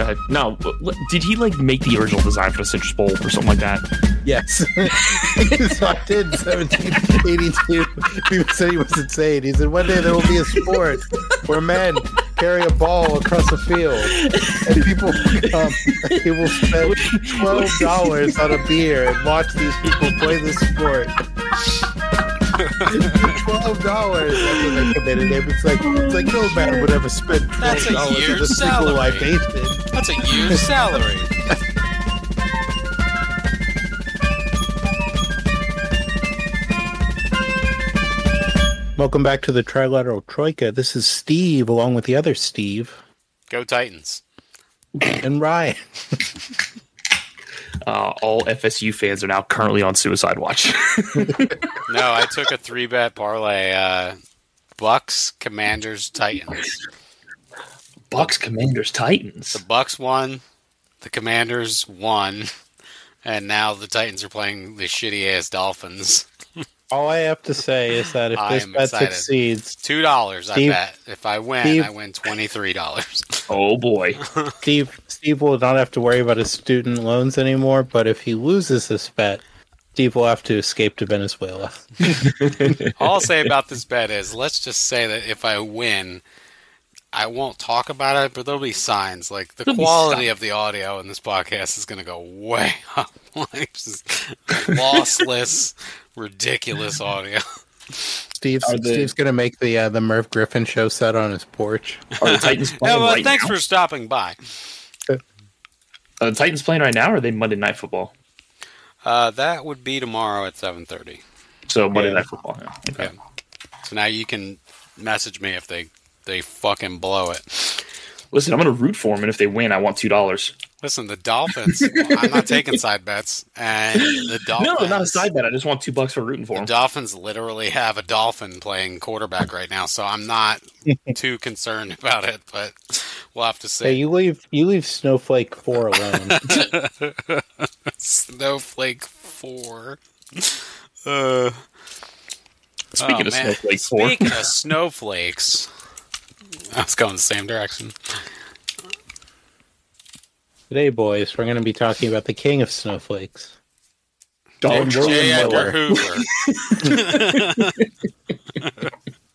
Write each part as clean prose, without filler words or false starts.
ahead. No, did he like make the original design for the Citrus Bowl or something like that? Yes. So I did in 1782. People said he was insane. He said, one day there will be a sport where men carry a ball across a field and people will spend $12 on a beer and watch these people play this sport. $12. That's what they committed him. It's like no man would ever spend $12 That's a on year's a single salary. libation. That's a year's salary. Welcome back to the Trilateral Troika. This is Steve, along with the other Steve. Go Titans. And Ryan. All FSU fans are now currently on suicide watch. No, I took a 3-bet parlay. Bucks, Commanders, Titans. Bucks, Commanders, Titans. The Bucks won. The Commanders won. And now the Titans are playing the shitty-ass Dolphins. All I have to say is that if this I'm bet excited. succeeds, $2, Steve- I bet. If I win, Steve- I win $23. Oh boy. Steve will not have to worry about his student loans anymore, but if he loses this bet, Steve will have to escape to Venezuela. All I'll say about this bet is, let's just say that if I win, I won't talk about it, but there'll be signs. Like, the There'll be quality signs. of the audio in this podcast is going to go way up. Like, just lossless, ridiculous audio. Steve's going to make the Merv Griffin show set on his porch. Are the Titans playing right Thanks now? for stopping by. Are the Titans playing right now, or are they Monday Night Football? That would be tomorrow at 7:30. So Monday Yeah. Night Football. Yeah. Okay. Yeah. So now you can message me if they fucking blow it. Listen, I'm going to root for them, and if they win, I want $2. Listen, the Dolphins. I'm not taking side bets, and the Dolphins. No, not a side bet. I just want $2 for rooting for The them. Dolphins literally have a dolphin playing quarterback right now, so I'm not too concerned about it. But we'll have to Hey, see. you leave Snowflake 4 alone. Snowflake 4. Speaking of man. Snowflake 4. Speaking of snowflakes, I was going the same direction. Today, boys, we're going to be talking about the king of snowflakes. Don J. William Edgar Miller. Hoover.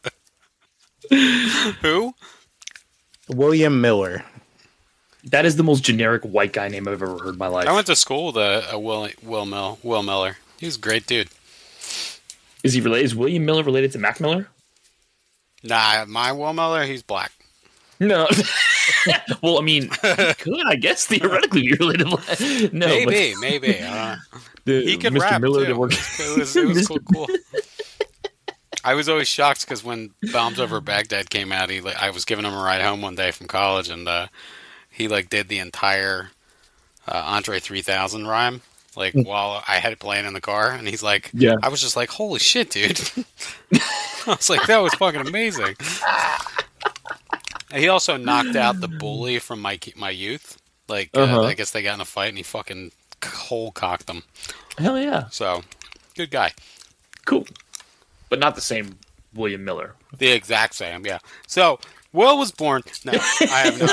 Who? William Miller. That is the most generic white guy name I've ever heard in my life. I went to school with Will Miller. He was a great dude. Is he related? Is William Miller related to Mac Miller? Nah, my Will Miller, he's black. No. Well, I mean, he could, I guess, theoretically be related. No, Maybe. He could Mr. rap Miller too. that worked- It was cool. I was always shocked because when Bombs Over Baghdad came out, I was giving him a ride home one day from college, and he did the entire Andre 3000 rhyme, while I had it playing in the car, and he's like, Yeah. I was just like, holy shit, dude. I was like, that was fucking amazing. And he also knocked out the bully from my youth. I guess they got in a fight, and he fucking whole cocked them. Hell yeah. So, good guy. Cool. But not the same William Miller. The exact same, yeah. So, Will was born. No, I have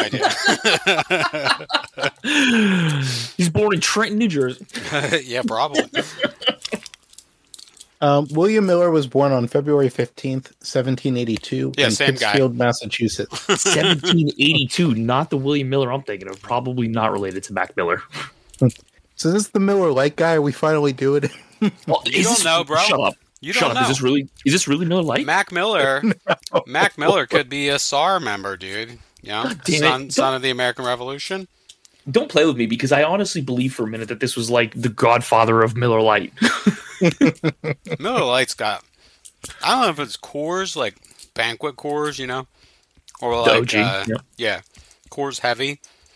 no idea. He's born in Trenton, New Jersey. Yeah, probably. William Miller was born on February 15th, 1782 Yeah, in same guy. Pittsfield, Massachusetts. 1782, not the William Miller I'm thinking of. Probably not related to Mac Miller. So this is the Miller Lite guy. We finally do it. Well, You don't know, bro. Shut up. You Shut don't up. know. Is this really Miller Lite? Mac Miller could be a SAR member, dude. You know? God damn it. Son of the American Revolution. Don't play with me because I honestly believe for a minute that this was like the godfather of Miller Lite. Miller Lite's got, I don't know if it's Coors, like banquet Coors, you know? Or like, OG, yeah. yeah, Coors Heavy.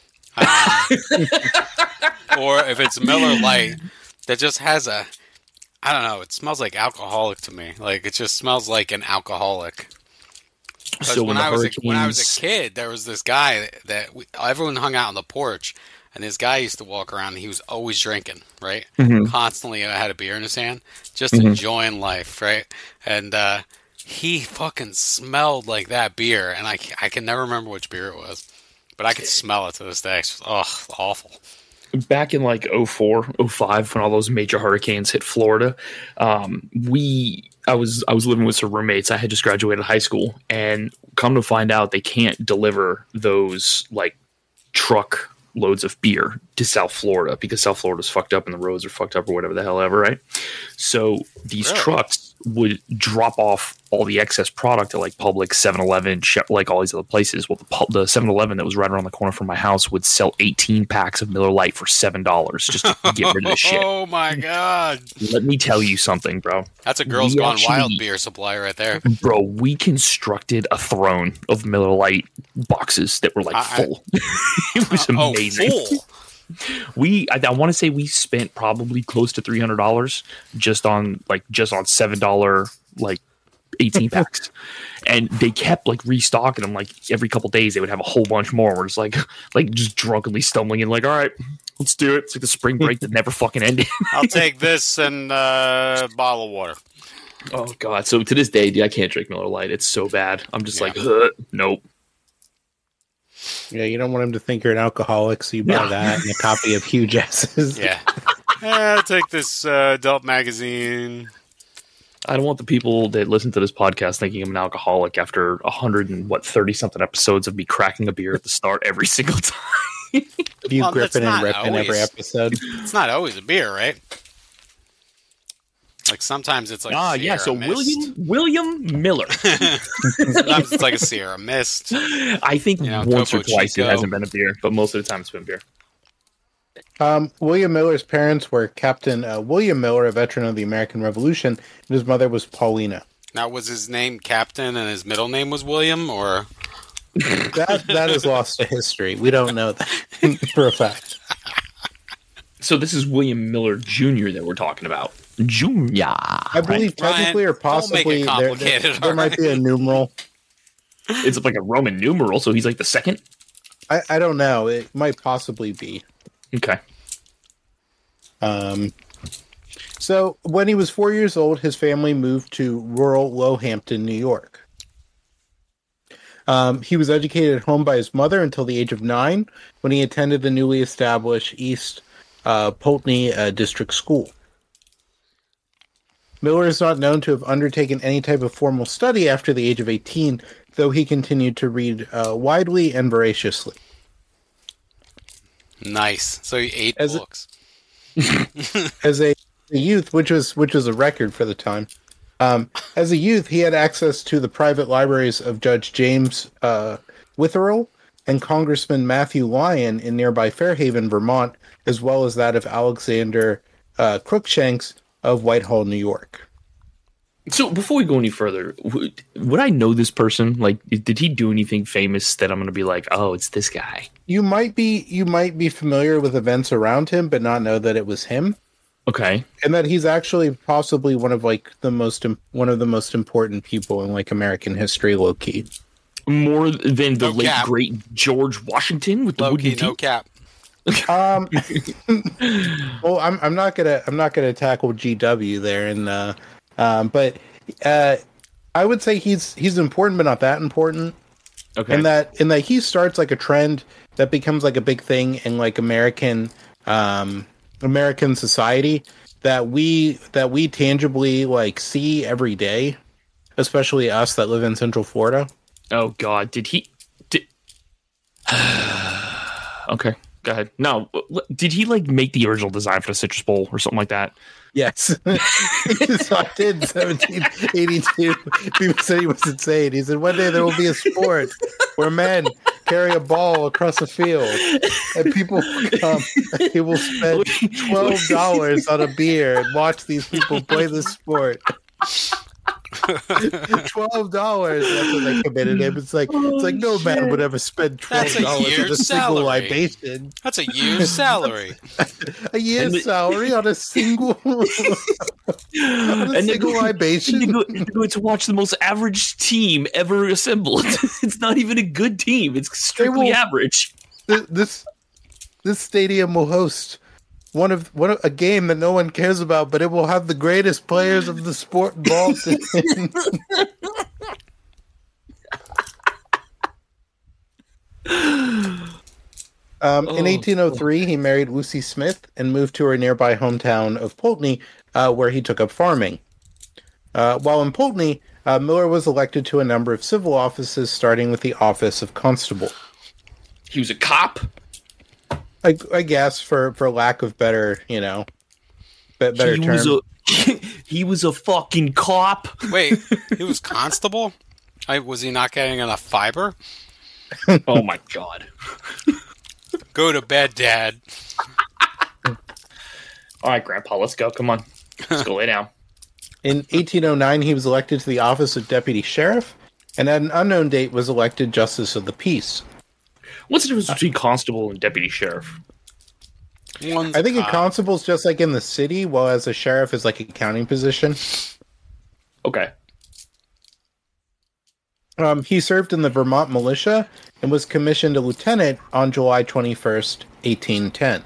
Or if it's Miller Lite that just has I don't know, it smells like alcoholic to me. Like, it just smells like an alcoholic. So when I was a kid, there was this guy that everyone hung out on the porch, and this guy used to walk around, and he was always drinking, right? Mhm. Constantly had a beer in his hand, just enjoying life, right? And he fucking smelled like that beer, and I can never remember which beer it was. But I could smell it to this day. It's just, awful. Back in like 04, 05, when all those major hurricanes hit Florida, I was living with some roommates. I had just graduated high school, and come to find out, they can't deliver those like truck loads of beer to South Florida because South Florida's fucked up and the roads are fucked up or whatever the hell ever, right? So these trucks would drop off all the excess product at like Publix, 7-Eleven, like all these other places. Well, the 7-Eleven that was right around the corner from my house would sell 18 packs of Miller Lite for $7 just to get rid of the shit. Oh my God. Let me tell you something, bro. That's a Girls Gone Wild beer supply right there. Bro, we constructed a throne of Miller Lite boxes that were like full. It was amazing. Full. I want to say we spent probably close to $300 just on $7 like 18 packs, and they kept like restocking them. Like every couple days they would have a whole bunch more. We're just like just drunkenly stumbling in, like, all right, let's do it. It's like the spring break that never fucking ended. I'll take this and a bottle of water. Oh God! So to this day, dude, I can't drink Miller Lite. It's so bad. I'm just like, nope. Yeah, you don't want him to think you're an alcoholic, so you buy that and a copy of Hugh Jass's. Yeah. I'll take this adult magazine. I don't want the people that listen to this podcast thinking I'm an alcoholic after 130-something episodes of me cracking a beer at the start every single time. Hugh Griffin and Rippin every episode. It's not always a beer, right? Like sometimes it's like yeah. So William Miller. Sometimes it's like a Sierra Mist. I think once or twice it hasn't been a beer, but most of the time it's been beer. William Miller's parents were Captain William Miller, a veteran of the American Revolution, and his mother was Paulina. Now, was his name Captain and his middle name was William, or that is lost to history? We don't know that for a fact. So this is William Miller Jr. that we're talking about. Junior. I believe technically or possibly there might be a numeral. It's like a Roman numeral, so he's like the second? I don't know. It might possibly be. Okay. So when he was 4 years old, his family moved to rural Lowhampton, New York. He was educated at home by his mother until the age of 9, when he attended the newly established East Pulteney District School. Miller is not known to have undertaken any type of formal study after the age of 18, though he continued to read widely and voraciously. Nice. So he ate books. As a youth, which was a record for the time. As a youth, he had access to the private libraries of Judge James Witherell and Congressman Matthew Lyon in nearby Fairhaven, Vermont, as well as that of Alexander Cruikshanks of Whitehall, New York. So before we go any further, would I know this person? Like, did he do anything famous that I'm going to be like, oh, it's this guy? You might be familiar with events around him, but not know that it was him. Okay, and that he's actually possibly one of the most important people in like American history, low key. More than the late great George Washington with the wooden teeth? No cap. Well, I'm not gonna tackle GW there, and but I would say he's important, but not that important. Okay, and that he starts like a trend that becomes like a big thing in like American society that we tangibly like see every day, especially us that live in Central Florida. Oh God, did he? Okay. Go ahead. No, did he like make the original design for the Citrus Bowl or something like that? Yes. So I did 1782. People said he was insane. He said, one day there will be a sport where men carry a ball across a field and people come and they will spend $12 on a beer and watch these people play this sport. $12. That's what they committed him. It's like no man would ever spend $12 on a single libation. That's a year's salary. A year's salary on a single libation. You go to watch the most average team ever assembled. It's not even a good team. It's strictly average. This stadium will host one of a game that no one cares about, but it will have the greatest players of the sport involved in it. In 1803, he married Lucy Smith and moved to her nearby hometown of Pulteney, where he took up farming. While in Pulteney, Miller was elected to a number of civil offices, starting with the office of constable. He was a cop? I guess, for lack of better, better term. He was a fucking cop. Wait, he was constable? Was he not getting enough fiber? Oh my god. Go to bed, Dad. All right, Grandpa, let's go. Come on. Let's go lay down. In 1809, he was elected to the office of deputy sheriff, and at an unknown date was elected justice of the peace. What's the difference between constable and deputy sheriff? I think a constable's just like in the city, while as a sheriff is like a county position. Okay. He served in the Vermont militia and was commissioned a lieutenant on July 21st, 1810.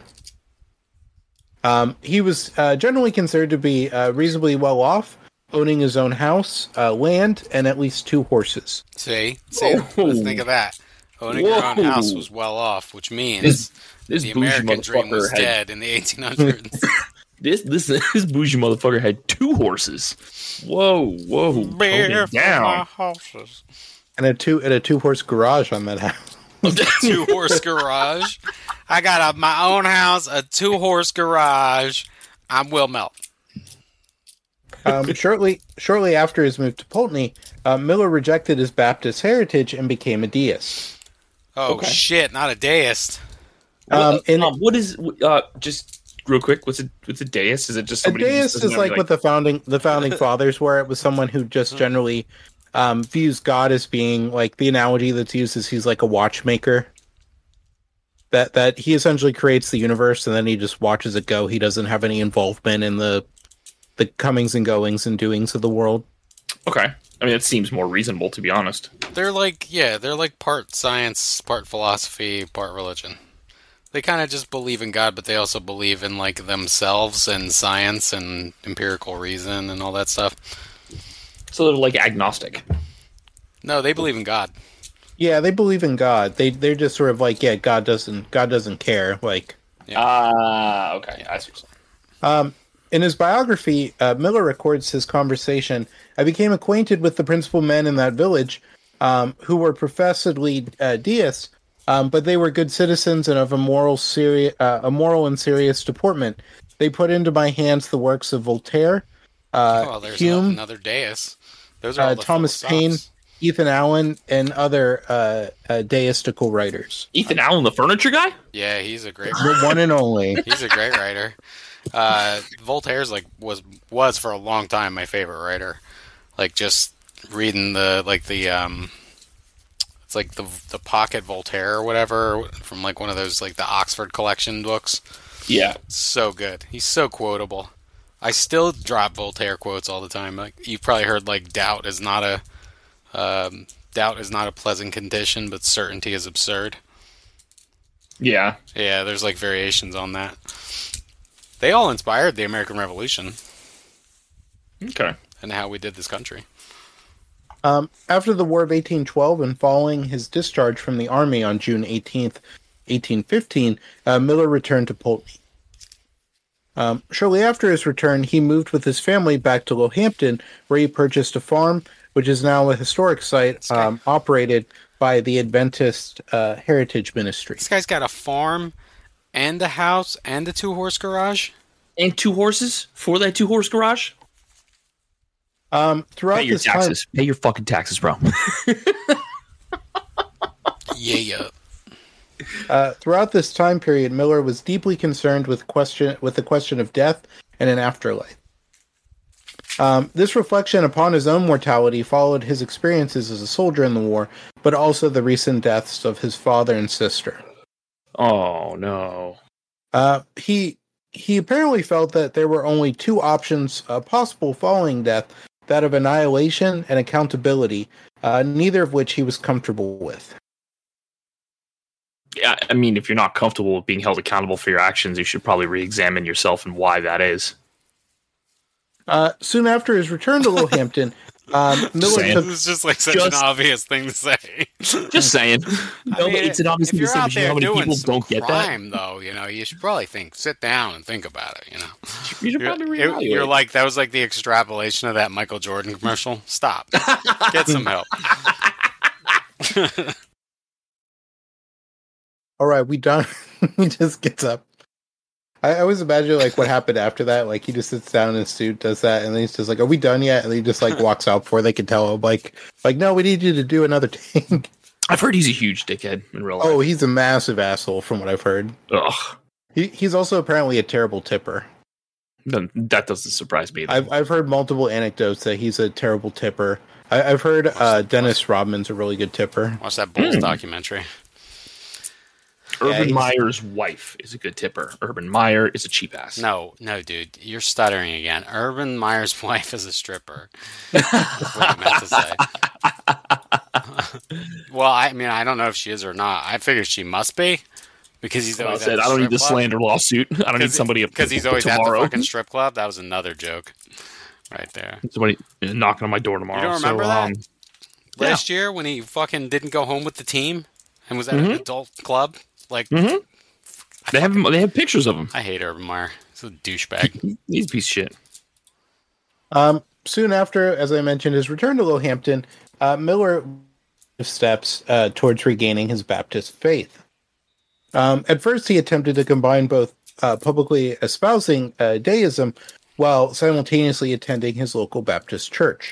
He was generally considered to be reasonably well off, owning his own house, land, and at least 2 horses. See? Let's think of that. Owning your own house was well off, which means the American dream was dead in the 1800s. This bougie motherfucker had 2 horses. Whoa. Tone it down. And a 2-horse garage on that house. 2-horse garage. I got my own house, a 2-horse garage. I'm Will Melt. Shortly after his move to Pulteney, Miller rejected his Baptist heritage and became a deist. Oh, okay. Shit, not a deist. What is just real quick? What's a deist? Is it just somebody? A deist is like what the founding fathers were. It was someone who just generally views God as being like the analogy that's used is he's like a watchmaker. That he essentially creates the universe and then he just watches it go. He doesn't have any involvement in the comings and goings and doings of the world. Okay. I mean, it seems more reasonable, to be honest. They're like part science, part philosophy, part religion. They kind of just believe in God, but they also believe in like themselves and science and empirical reason and all that stuff. So they're like agnostic. No, they believe in God. Yeah, they believe in God. They're just sort of like, yeah, God doesn't care. Like, okay, I see what you're saying. In his biography, Miller records his conversation. I became acquainted with the principal men in that village, who were professedly deists, but they were good citizens and of a moral and serious deportment. They put into my hands the works of Voltaire, there's Hume, another deist. Those are all the Thomas Paine, Ethan Allen, and other deistical writers. Ethan Allen, the furniture guy? Yeah, he's a great writer. The one and only. He's a great writer. Voltaire's was for a long time my favorite writer. Like just reading it's like the Pocket Voltaire or whatever from like one of those like the Oxford collection books. Yeah, so good. He's so quotable. I still drop Voltaire quotes all the time. Like you've probably heard like doubt is not a pleasant condition, but certainty is absurd. Yeah, there's like variations on that. They all inspired the American Revolution. Okay. And how we did this country. After the War of 1812 and following his discharge from the Army on June 18th, 1815, Miller returned to Pulteney. Shortly after his return, he moved with his family back to Lohampton, where he purchased a farm, which is now a historic site operated by the Adventist Heritage Ministry. This guy's got a farm and a house and a 2-horse garage? And 2 horses for that 2-horse garage? Throughout this time, pay your fucking taxes, bro. Yeah. Throughout this time period, Miller was deeply concerned with the question of death and an afterlife. This reflection upon his own mortality followed his experiences as a soldier in the war, but also the recent deaths of his father and sister. Oh no. He apparently felt that there were only 2 options possible following death, that of annihilation and accountability, neither of which he was comfortable with. Yeah, I mean, if you're not comfortable with being held accountable for your actions, you should probably re-examine yourself and why that is. Soon after his return to Lohampton, Miller saying. took This is just like such an obvious thing to say. Just saying. No, it's an obvious if thing to you're say, out but you know there how many doing people some don't get that? crime, though, you should probably sit down and think about it. You should probably reevaluate. You're like, that was like the extrapolation of that Michael Jordan commercial. Stop. Get some help. all right, we done. He just gets up. I always imagine like what happened after that. Like he just sits down in his suit, does that, and then he's just like, "Are we done yet?" And he just like walks out before they can tell him. Like no, we need you to do another take. I've heard he's a huge dickhead in real life. Oh, he's a massive asshole from what I've heard. Ugh. He's also apparently a terrible tipper. That doesn't surprise me. I've heard multiple anecdotes that he's a terrible tipper. I've heard Dennis Rodman's a really good tipper. Watch that Bulls documentary. Urban Meyer's wife is a good tipper. Urban Meyer is a cheap ass. No, dude, you're stuttering again. Urban Meyer's wife is a stripper. That's what you meant to say. Well, I mean, I don't know if she is or not. I figured she must be because he's always I don't need the slander lawsuit. I don't need somebody because he's always tomorrow. at the fucking strip club. That was another joke, right there. Somebody knocking on my door tomorrow. You don't remember that? Last yeah. year when he fucking didn't go home with the team and was at an adult club. Like, they have pictures of him. I hate Urban Meyer. He's a douchebag. He's a piece of shit. Soon after, as I mentioned, his return to Lohampton, Miller steps towards regaining his Baptist faith. At first, he attempted to combine both publicly espousing deism while simultaneously attending his local Baptist church.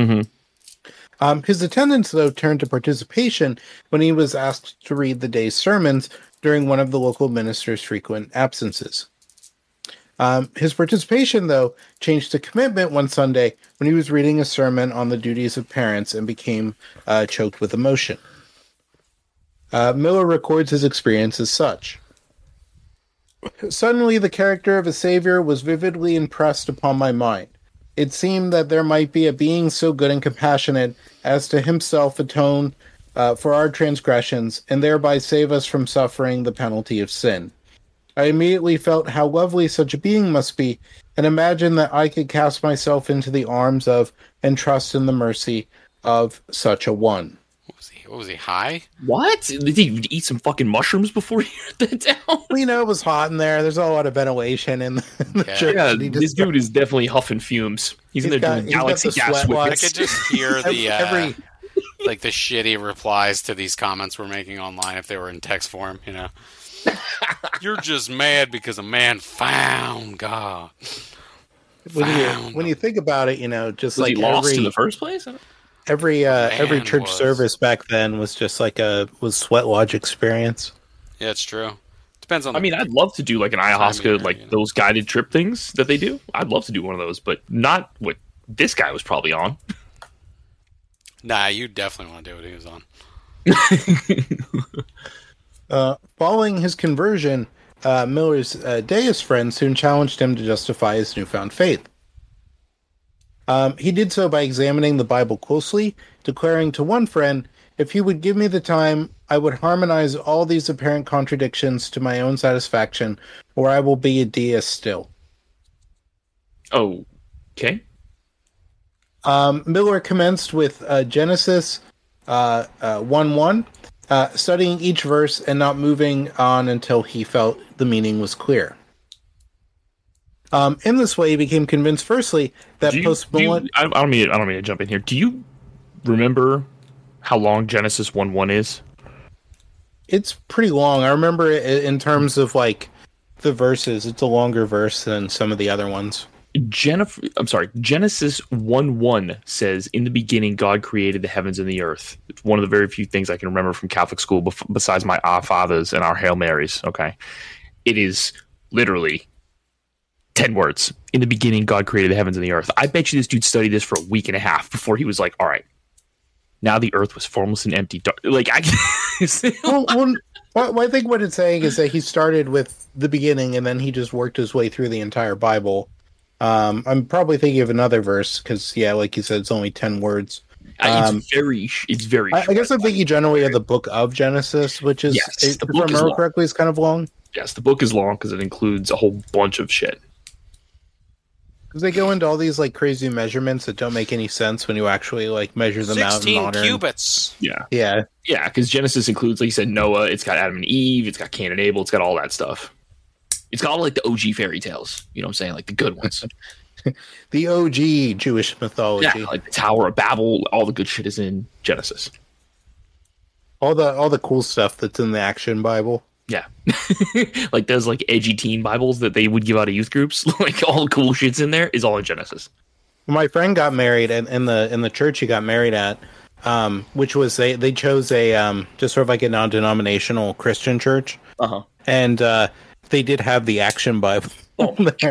His attendance, though, turned to participation when he was asked to read the day's sermons during one of the local minister's frequent absences. His participation, though, changed to commitment one Sunday when he was reading a sermon on the duties of parents and became choked with emotion. Miller records his experience as such. Suddenly, the character of a savior was vividly impressed upon my mind. It seemed that there might be a being so good and compassionate as to himself atone for our transgressions and thereby save us from suffering the penalty of sin. I immediately felt how lovely such a being must be and imagined that I could cast myself into the arms of and trust in the mercy of such a one. What was he, high? What? Did he eat some fucking mushrooms before he wrote that down? Well, it was hot in there. There's a lot of ventilation in the church. Yeah, this dude is definitely huffing fumes. He's in there doing galaxy gas I whippets. could just hear the like the shitty replies to these comments we're making online if they were in text form, You're just mad because a man found God. When you think about it, just Was like he lost in the first place? Every church service back then was just like was Sweat Lodge experience. Yeah, it's true. Depends on. I mean, I'd love to do like an ayahuasca, those guided trip things that they do. I'd love to do one of those, but not what this guy was probably on. Nah, you definitely want to do what he was on. Following his conversion, Miller's deist friend soon challenged him to justify his newfound faith. He did so by examining the Bible closely, declaring to one friend, if he would give me the time, I would harmonize all these apparent contradictions to my own satisfaction, or I will be a deist still. Okay. Miller commenced with Genesis 1:1, studying each verse and not moving on until he felt the meaning was clear. In this way, he became convinced, firstly, that post-millennial... I don't mean to jump in here. Do you remember how long Genesis 1:1 is? It's pretty long. I remember it in terms of, like, the verses. It's a longer verse than some of the other ones. Genesis 1:1 says, in the beginning, God created the heavens and the earth. It's one of the very few things I can remember from Catholic school besides my Our Fathers and our Hail Marys, okay? It is literally 10 words. In the beginning, God created the heavens and the earth. I bet you this dude studied this for a week and a half before he was like, all right, now the earth was formless and empty. Like, I think what it's saying is that he started with the beginning and then he just worked his way through the entire Bible. I'm probably thinking of another verse because, yeah, like you said, it's only 10 words. It's very I guess I'm thinking generally of the book of Genesis, which is, yes, if I remember correctly, is kind of long. Yes, the book is long because it includes a whole bunch of shit. Because they go into all these like crazy measurements that don't make any sense when you actually like measure them out in 16 modern. cubits. Yeah. Yeah. Yeah, because Genesis includes, like you said, Noah. It's got Adam and Eve. It's got Cain and Abel. It's got all that stuff. It's got all like the OG fairy tales. You know what I'm saying? Like the good ones. The OG Jewish mythology. Yeah, like the Tower of Babel. All the good shit is in Genesis. All the cool stuff that's in the Action Bible. Yeah. Like those like edgy teen Bibles that they would give out of youth groups. Like all the cool shit's in there is all in Genesis. My friend got married, and in the church he got married at, which was they chose a just sort of like a non-denominational Christian church, and they did have the Action Bible. Oh my God.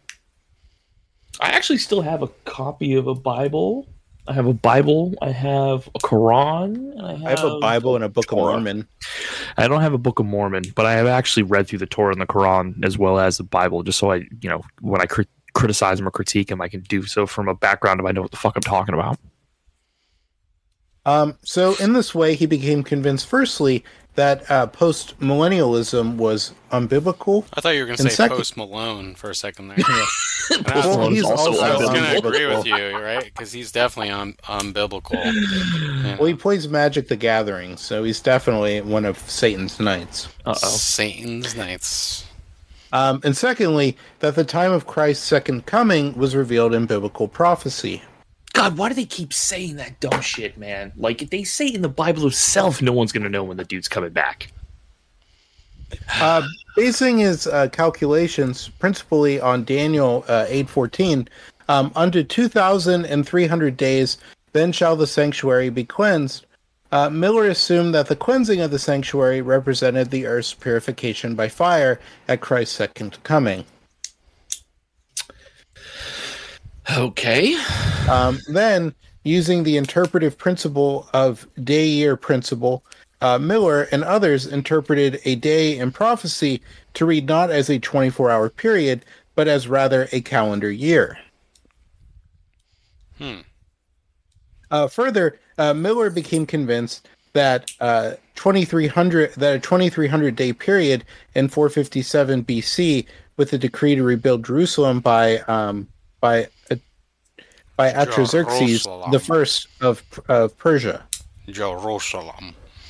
I actually still have a copy of a Bible. I have a Bible. I have a Quran. And I have a Bible and a Book of Mormon. I don't have a Book of Mormon, but I have actually read through the Torah and the Quran as well as the Bible, just so I, when I criticize them or critique them, I can do so from a background if I know what the fuck I'm talking about. So in this way, he became convinced, firstly, that post-millennialism was unbiblical. I thought you were going to say Post Malone for a second there. Well, he's also I was going to unbiblical. agree with you, right? Because he's definitely unbiblical. Well, he plays Magic the Gathering, so he's definitely one of Satan's knights. Satan's Knights. And secondly, that the time of Christ's second coming was revealed in biblical prophecy. God, why do they keep saying that dumb shit, man? Like, if they say in the Bible itself, no one's going to know when the dude's coming back. Basing his calculations principally on Daniel 8:14, unto 2,300 days, then shall the sanctuary be cleansed. Miller assumed that the cleansing of the sanctuary represented the earth's purification by fire at Christ's second coming. Okay. Then, using the interpretive principle of day-year principle, Miller and others interpreted a day in prophecy to read not as a 24-hour period, but as rather a calendar year. Further, Miller became convinced that a 2300 day period in 457 BC, with the decree to rebuild Jerusalem by Artaxerxes the first of Persia. Jerusalem.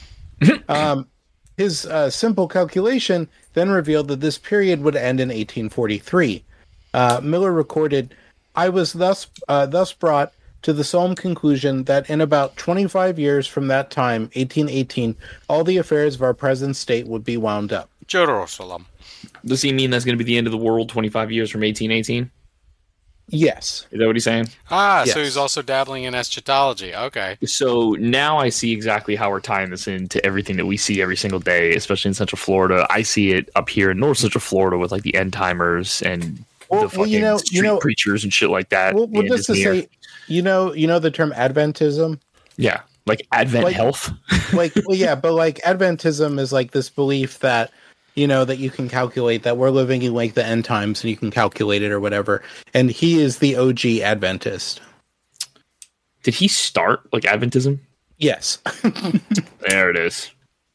His simple calculation then revealed that this period would end in 1843. Miller recorded, "I was thus brought to the solemn conclusion that in about 25 years from that time, 1818, all the affairs of our present state would be wound up." Jerusalem. Does he mean that's going to be the end of the world 25 years from 1818? Yes. Is that what he's saying? Yes. So he's also dabbling in eschatology. Okay. So now I see exactly how we're tying this into everything that we see every single day, especially in Central Florida. I see it up here in North Central Florida with like the end timers and the fucking street preachers and shit like that. Well, just to say, you know the term Adventism? Yeah, like Advent health. But like Adventism is like this belief that, that you can calculate that we're living in like the end times and you can calculate it or whatever. And he is the OG Adventist. Did he start like Adventism? Yes. There it is.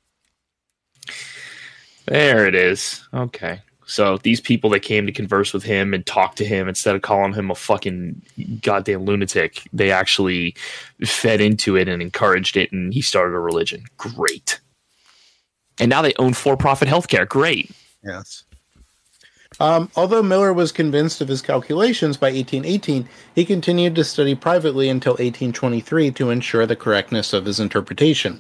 There it is. Okay. So these people that came to converse with him and talk to him, instead of calling him a fucking goddamn lunatic, they actually fed into it and encouraged it, and he started a religion. Great. And now they own for-profit healthcare. Great. Yes. Although Miller was convinced of his calculations by 1818, he continued to study privately until 1823 to ensure the correctness of his interpretation.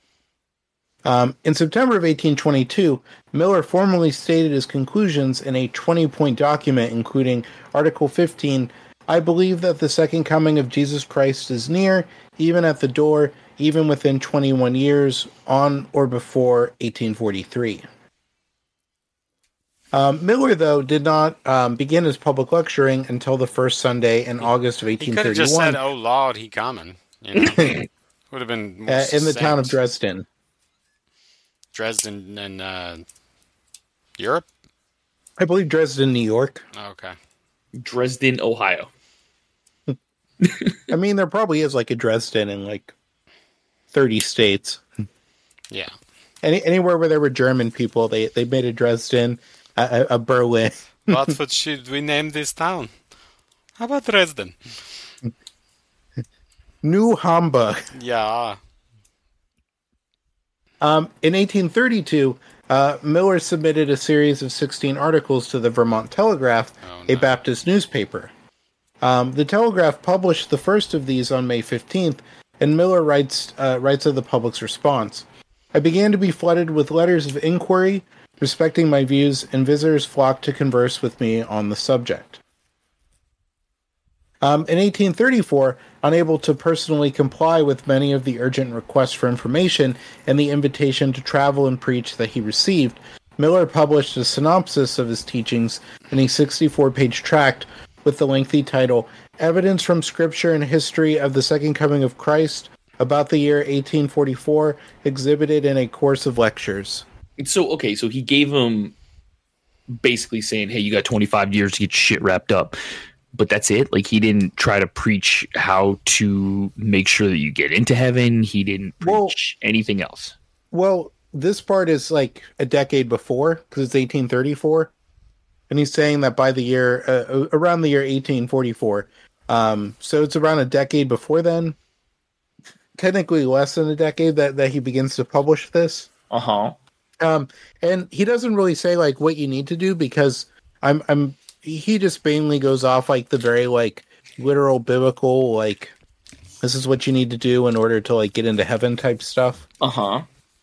In September of 1822, Miller formally stated his conclusions in a 20-point document, including Article 15, "I believe that the second coming of Jesus Christ is near, even at the door, even within 21 years, on or before 1843. Miller, though, did not begin his public lecturing until the first Sunday in August of 1831. He could have just said, "Oh Lord, he coming." Would have been more in the town of Dresden. Dresden in Europe? I believe Dresden, New York. Oh, okay. Dresden, Ohio. I mean, there probably is like a Dresden in like 30 states. Yeah. Anywhere where there were German people, they made a Dresden, a Berlin. What should we name this town? How about Dresden? New Hamburg. Yeah. In 1832, Miller submitted a series of 16 articles to the Vermont Telegraph, a Baptist newspaper. The Telegraph published the first of these on May 15th, and Miller writes of the public's response. I began to be flooded with letters of inquiry respecting my views, and visitors flocked to converse with me on the subject. In 1834, unable to personally comply with many of the urgent requests for information and the invitation to travel and preach that he received, Miller published a synopsis of his teachings in a 64-page tract with the lengthy title, Evidence from Scripture and History of the Second Coming of Christ, about the year 1844, exhibited in a course of lectures. So he gave him basically saying, hey, you got 25 years to get your shit wrapped up. But that's it? Like, he didn't try to preach how to make sure that you get into heaven? He didn't preach anything else? Well, this part is like a decade before, because it's 1834. And he's saying that by the year, around the year 1844. So it's around a decade before then. Technically less than a decade that he begins to publish this. Uh-huh. And he doesn't really say like what you need to do, because he just mainly goes off like the very like literal biblical, like this is what you need to do in order to like get into heaven type stuff. Uh-huh.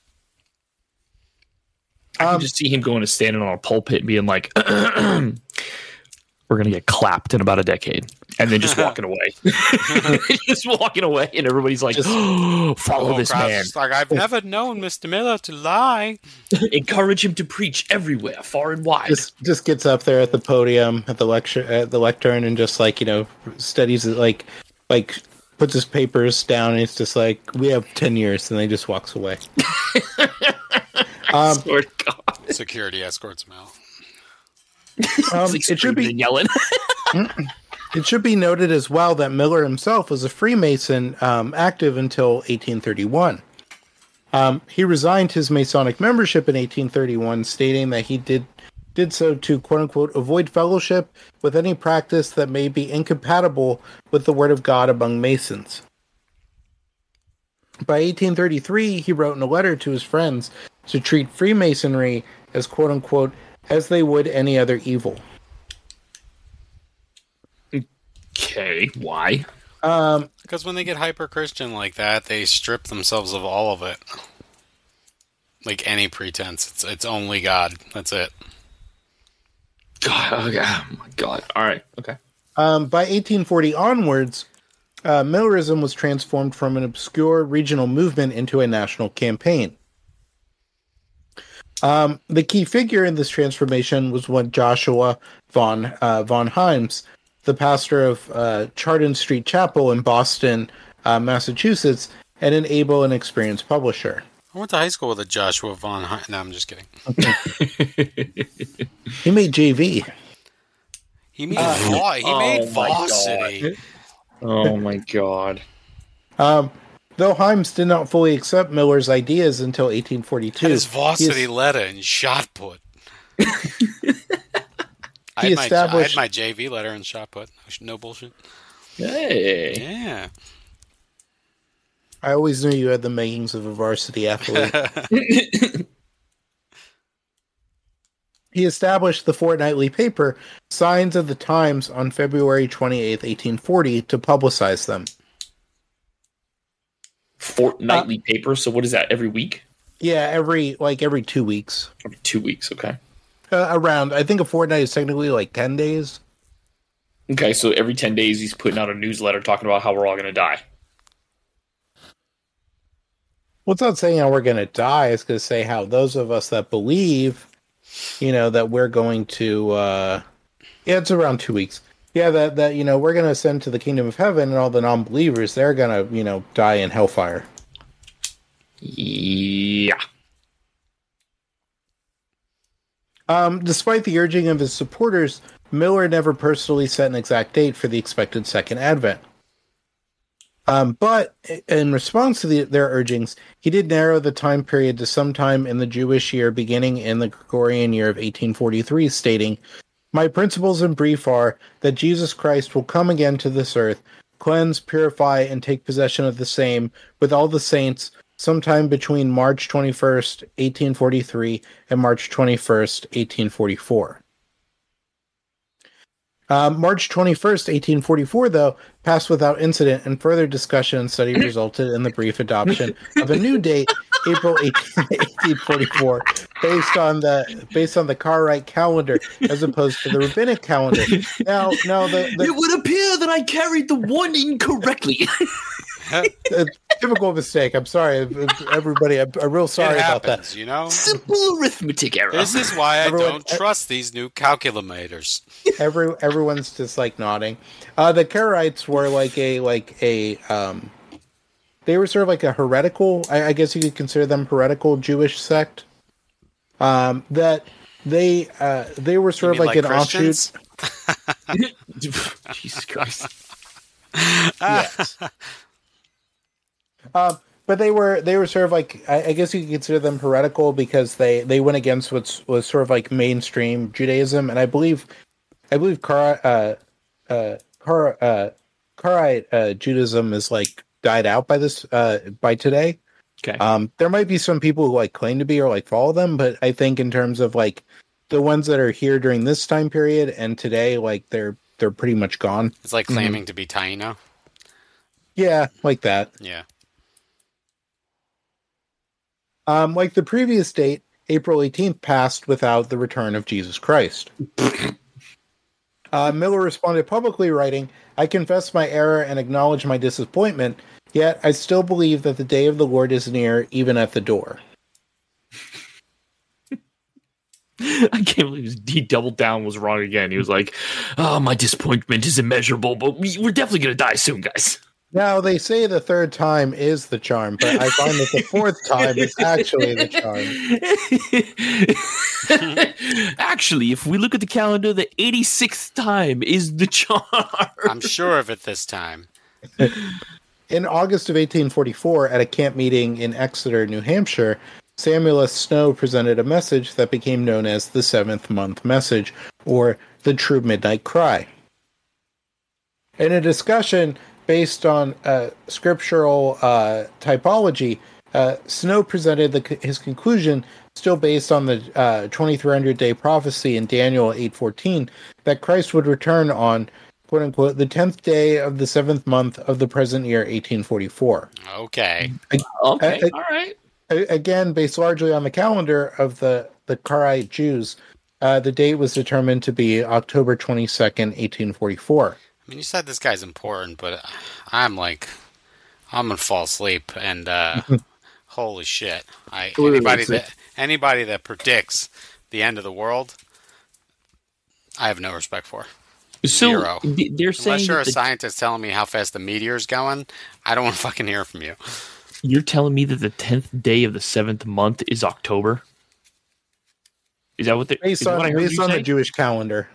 I can just see him going to standing on a pulpit and being like, we're going to get clapped in about a decade. And then just walking away. Just walking away. And everybody's like, follow this man. Like, I've never known Mr. Miller to lie. Encourage him to preach everywhere, far and wide. Just gets up there at the podium, at the lectern, and just like, studies it, like puts his papers down, and it's just like, we have 10 years, and then he just walks away. Swear to God. Security escorts him out. It should be yelling. It should be noted as well that Miller himself was a Freemason, active until 1831. He resigned his Masonic membership in 1831, stating that he did so to, quote-unquote, avoid fellowship with any practice that may be incompatible with the Word of God among Masons. By 1833, he wrote in a letter to his friends to treat Freemasonry as, quote-unquote, as they would any other evil. Okay, why? Because when they get hyper-Christian like that, they strip themselves of all of it. Like any pretense. It's only God. That's it. God, okay. Oh my God. All right. Okay. By 1840 onwards, Millerism was transformed from an obscure regional movement into a national campaign. The key figure in this transformation was one Joshua von Himes, the pastor of Chardon Street Chapel in Boston, Massachusetts, and an able and experienced publisher. I went to high school with a Joshua von Himes. No, I'm just kidding. He made JV. He made Varsity. Oh my God. Though Himes did not fully accept Miller's ideas until 1842. His Varsity letter in shot put. I had my JV letter in shot put. No bullshit. Hey. Yeah. I always knew you had the makings of a varsity athlete. He established the fortnightly paper Signs of the Times on February 28, 1840, to publicize them. Fortnightly paper? So what is that, every week? Yeah, every 2 weeks. Every 2 weeks, okay. Around, I think a fortnight is technically like 10 days. Okay, so every 10 days he's putting out a newsletter talking about how we're all going to die. Well, it's not saying how we're going to die. It's going to say how those of us that believe, that we're going to... it's around 2 weeks. Yeah, that we're going to ascend to the kingdom of heaven, and all the non-believers, they're going to, die in hellfire. Yeah. Despite the urging of his supporters, Miller never personally set an exact date for the expected Second Advent. But in response to their urgings, he did narrow the time period to sometime in the Jewish year beginning in the Gregorian year of 1843, stating, My principles in brief are that Jesus Christ will come again to this earth, cleanse, purify, and take possession of the same with all the saints sometime between March 21st, 1843 and March 21st, 1844. March 21st, 1844, though, passed without incident, and further discussion and study resulted in the brief adoption of a new date, April 18, 1844, based on the Karaite calendar as opposed to the rabbinic calendar. Now, it would appear that I carried the one incorrectly. a typical mistake. I'm sorry, everybody. I'm real sorry about that. You know, simple arithmetic error. This is why I don't trust these new calculatormeters. Everyone's just like nodding. The Karaites were they were sort of like a heretical. I guess you could consider them heretical Jewish sect. That they were sort of like an offshoot. Jesus Christ. Yes. But they were sort of like, I guess you could consider them heretical because they went against what was sort of like mainstream Judaism, and I believe Karaite Judaism is like died out by today. Okay. There might be some people who like claim to be or like follow them, but I think in terms of like the ones that are here during this time period and today, like they're pretty much gone. It's like claiming to be Taino. Yeah, like that. Yeah. Like the previous date, April 18th passed without the return of Jesus Christ. Miller responded publicly, writing, "I confess my error and acknowledge my disappointment, yet I still believe that the day of the Lord is near, even at the door." I can't believe he doubled down, was wrong again. He was like, "Oh, my disappointment is immeasurable, but we're definitely going to die soon, guys." Now, they say the third time is the charm, but I find that the fourth time is actually the charm. Actually, if we look at the calendar, the 86th time is the charm. I'm sure of it this time. In August of 1844, at a camp meeting in Exeter, New Hampshire, Samuel S. Snow presented a message that became known as the Seventh Month Message, or the True Midnight Cry. In a discussion based on scriptural typology, Snow presented his conclusion, still based on the 2300-day prophecy in Daniel 8:14, that Christ would return on, quote-unquote, the 10th day of the 7th month of the present year, 1844. Okay. All right. Again, based largely on the calendar of the Karaite Jews, the date was determined to be October 22nd, 1844. I mean, you said this guy's important, but I'm gonna fall asleep, and holy shit! Anybody that predicts the end of the world, I have no respect for. Zero. They're saying unless you're a scientist telling me how fast the meteor's going, I don't want to fucking hear from you. You're telling me that the 10th day of the 7th month is October? Is that what they based on the Jewish calendar?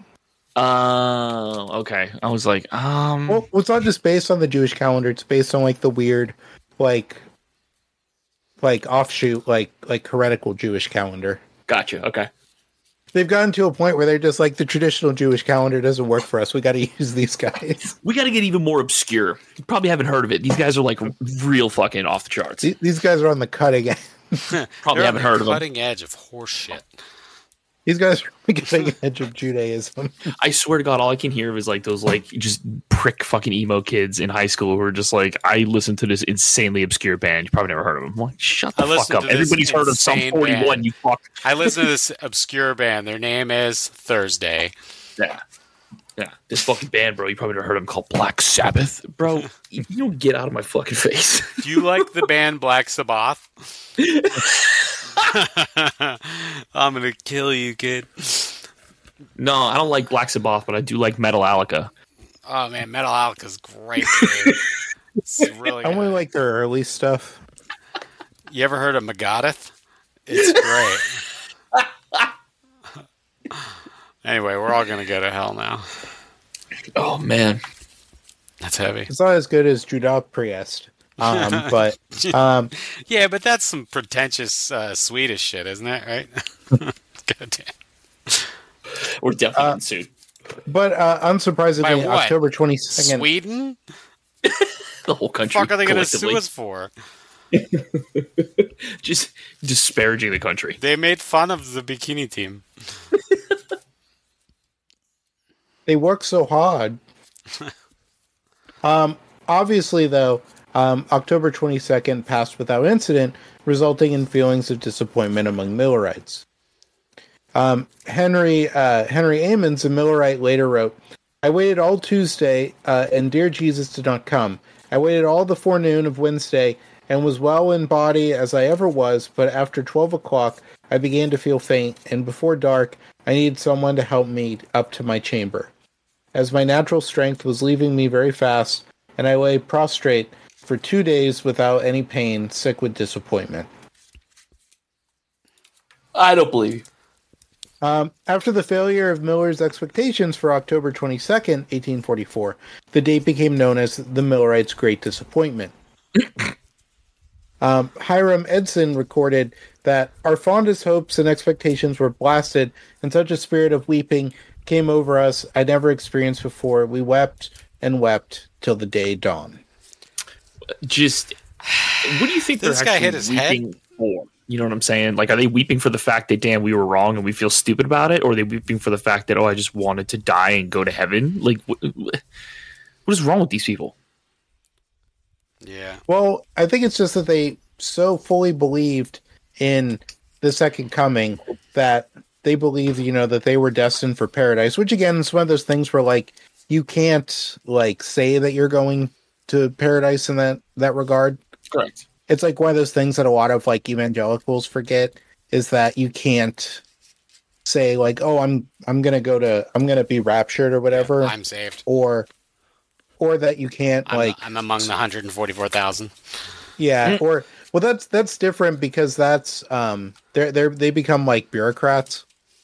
Okay. I was like, Well, it's not just based on the Jewish calendar. It's based on like the weird, like offshoot, like heretical Jewish calendar. Gotcha. Okay. They've gotten to a point where they're just like, the traditional Jewish calendar doesn't work for us. We got to use these guys. We got to get even more obscure. You probably haven't heard of it. These guys are like real fucking off the charts. These guys are on the cutting edge. Probably haven't heard of them. Cutting edge of horse shit. These guys are the cutting edge of Judaism. I swear to God, all I can hear is like those like just prick fucking emo kids in high school who are just like, I listen to this insanely obscure band. You probably never heard of them. I'm like, shut the fuck up. Everybody's heard of Sum 41. Band. You fuck. I listen to this obscure band. Their name is Thursday. Yeah. This fucking band, bro. You probably never heard of them, called Black Sabbath, bro. You don't get out of my fucking face. Do you like the band Black Sabbath? I'm gonna kill you, kid. No, I don't like Black Sabbath, but I do like Metallica. Oh man, Metallica's great, dude. It's really I good. only like their early stuff. You ever heard of Megadeth? It's great. Anyway, we're all gonna go to hell now. Oh man, that's heavy. It's not as good as Judas Priest. But yeah, but that's some pretentious Swedish shit, isn't it? Right? Goddamn. We're definitely getting sued. But unsurprisingly, By what? October 22nd. Sweden? The whole The country. fuck are they going to collectively. sue us for? Just disparaging the country. They made fun of the bikini team. They work so hard. Obviously, though, October 22nd passed without incident, resulting in feelings of disappointment among Millerites. Henry Ammons, a Millerite, later wrote, "I waited all Tuesday, and dear Jesus did not come. I waited all the forenoon of Wednesday, and was well in body as I ever was, but after 12 o'clock, I began to feel faint, and before dark, I needed someone to help me up to my chamber. As my natural strength was leaving me very fast, and I lay prostrate for 2 days without any pain, sick with disappointment." I don't believe you. After the failure of Miller's expectations for October 22nd, 1844, the date became known as the Millerites' Great Disappointment. Hiram Edson recorded that our fondest hopes and expectations were blasted, and such a spirit of weeping came over us I never experienced before. We wept and wept till the day dawned. Just, what do you think This they're guy actually hit his head? weeping for? You know what I'm saying? Like, are they weeping for the fact that, damn, we were wrong and we feel stupid about it? Or are they weeping for the fact that, oh, I just wanted to die and go to heaven? Like, what is wrong with these people? Yeah. Well, I think it's just that they so fully believed in the second coming that they believed, that they were destined for paradise, which again is one of those things where, like, you can't, like, say that you're going to paradise in that regard. Correct. It's like one of those things that a lot of, like, evangelicals forget, is that you can't say, like, oh, I'm gonna be raptured or whatever, I'm saved. or that you can't, I'm among the 144,000. yeah, or well, that's different because that's they become like bureaucrats.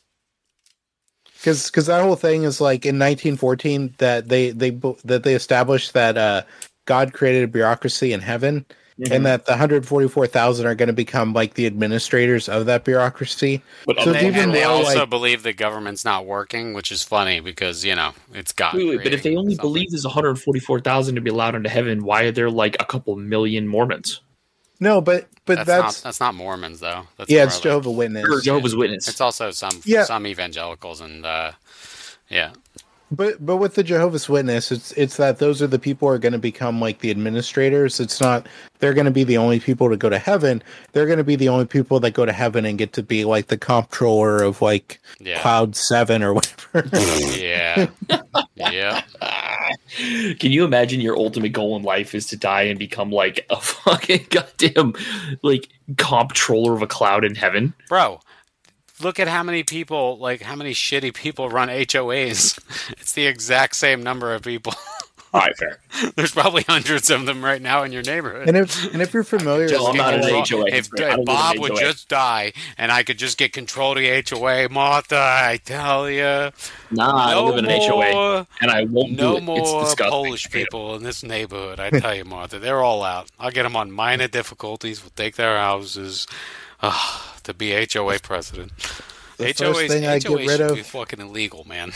Because that whole thing is like in 1914 that they established that God created a bureaucracy in heaven, and that the 144,000 are going to become like the administrators of that bureaucracy. But So it's They, even and they more also like, believe the government's not working, which is funny because, it's God. Wait, but if they creating only something. believe there's 144,000 to be allowed into heaven, why are there like a couple million Mormons? no, but That's not Mormons, though. That's yeah, more it's like- Jehovah's Witness. Or Jehovah's Witness? It's also some Yeah. evangelicals and yeah. But with the Jehovah's Witness, it's that those are the people who are going to become like the administrators. It's not they're going to be the only people to go to heaven. They're going to be the only people that go to heaven and get to be like the comptroller of like Yeah. Cloud 7 or whatever. Yeah. Yeah. Can you imagine your ultimate goal in life is to die and become like a fucking goddamn like comptroller of a cloud in heaven? Bro, look at how many people, how many shitty people run HOAs. It's the exact same number of people. All right, fair. There's probably hundreds of them right now in your neighborhood. and if you're familiar, Joe, I'm not in an Control- HOA. If, I don't live in Bob an would HOA. just die and I could just get control of the HOA, Martha, I tell you. Nah, I don't live in an HOA, and I won't do No it. It's more disgusting. Polish people in this neighborhood. I tell you, Martha, they're all out. I'll get them on minor difficulties. We'll take their houses to be HOA president. The first thing I get rid should of- be fucking illegal, man.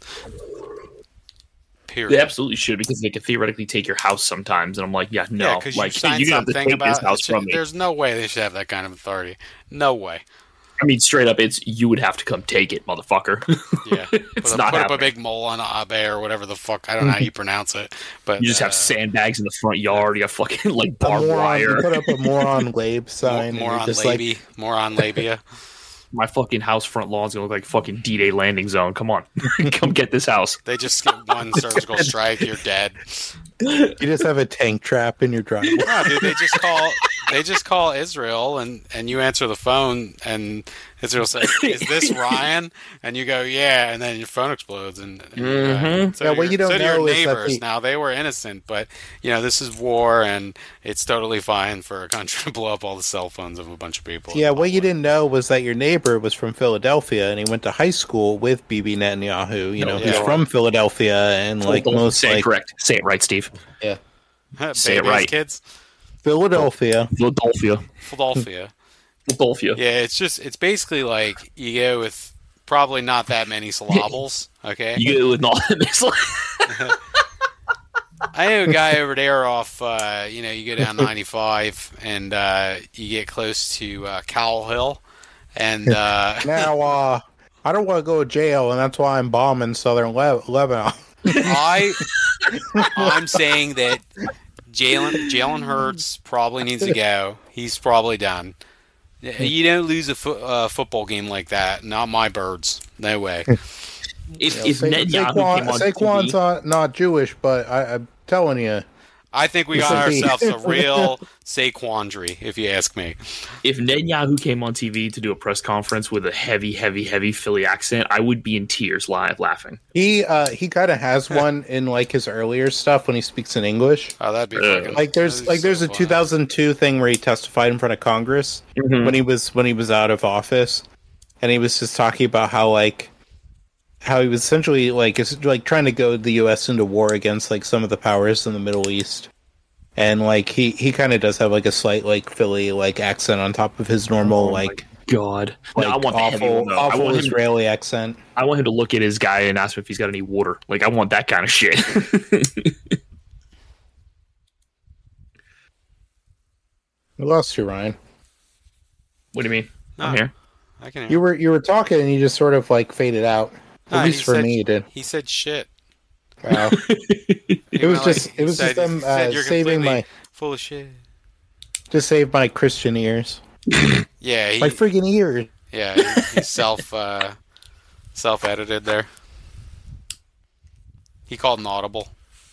They Period. absolutely should, because they could theoretically take your house sometimes, and I'm like, yeah, no, 'cause like you signed you're gonna have to something take this about. house from me. There's no way they should have that kind of authority. No way. I mean, straight up, it's you would have to come take it, motherfucker. Yeah, It's put not up a happening. big mole on Abe or whatever the fuck. I don't know how you pronounce it, but You just have sandbags in the front yard. You got fucking like a barbed moron, you wire. put up a moron lab sign, and more you're on just moron labia. My fucking house front lawn's gonna look like fucking D-Day landing zone. Come on, come get this house. They just get one surgical strike, you're dead. you just have a tank trap in your driveway. No, dude, they just call Israel and you answer the phone and Israel says, "Is this Ryan?" And you go, "Yeah," and then your phone explodes and Mhm. so Yeah, what you don't so do your know is that neighbors now they were innocent, but this is war and it's totally fine for a country to blow up all the cell phones of a bunch of people. Yeah, what you didn't know was that your neighbor was from Philadelphia, and he went to high school with Bibi Netanyahu. No, He's yeah. from Philadelphia, and like Don't most say it like correct. Say it right, Steve. Say it Babies, right. kids. Philadelphia. Philadelphia. Philadelphia. Philadelphia. Yeah, it's basically like you go with probably not that many syllables. Okay. You get it with all I know a guy over there off, you go down 95 and you get close to Cowell Hill. And Now, I don't want to go to jail, and that's why I'm bombing southern Lebanon. I'm saying that Jalen Hurts probably needs to go. He's probably done. You don't lose a football game like that. Not my birds. No way. If Netanyahu came on Saquon's TV, not Jewish, but I'm telling you. I think we got ourselves a real Saquandry, if you ask me. if Netanyahu came on TV to do a press conference with a heavy Philly accent, I would be in tears live laughing. He kind of has one in like his earlier stuff when he speaks in English. Oh, that'd be fucking, Like there's a 2002 thing where he testified in front of Congress when he was out of office, and he was just talking about how he was essentially like trying to goad the U.S. into war against like some of the powers in the Middle East, and like he kind of does have like a slight like Philly like accent on top of his normal God, no, I want awful Israeli accent. I want him to look at his guy and ask him if he's got any water. Like I want that kind of shit. We lost you, Ryan. What do you mean? No, I'm here. I can hear. You were talking and you just sort of like faded out. At least for me, you did. He said shit. Wow. It was just them saving my full of shit. Just save my Christian ears. Yeah, my freaking ears. Yeah, he self edited there. He called an audible.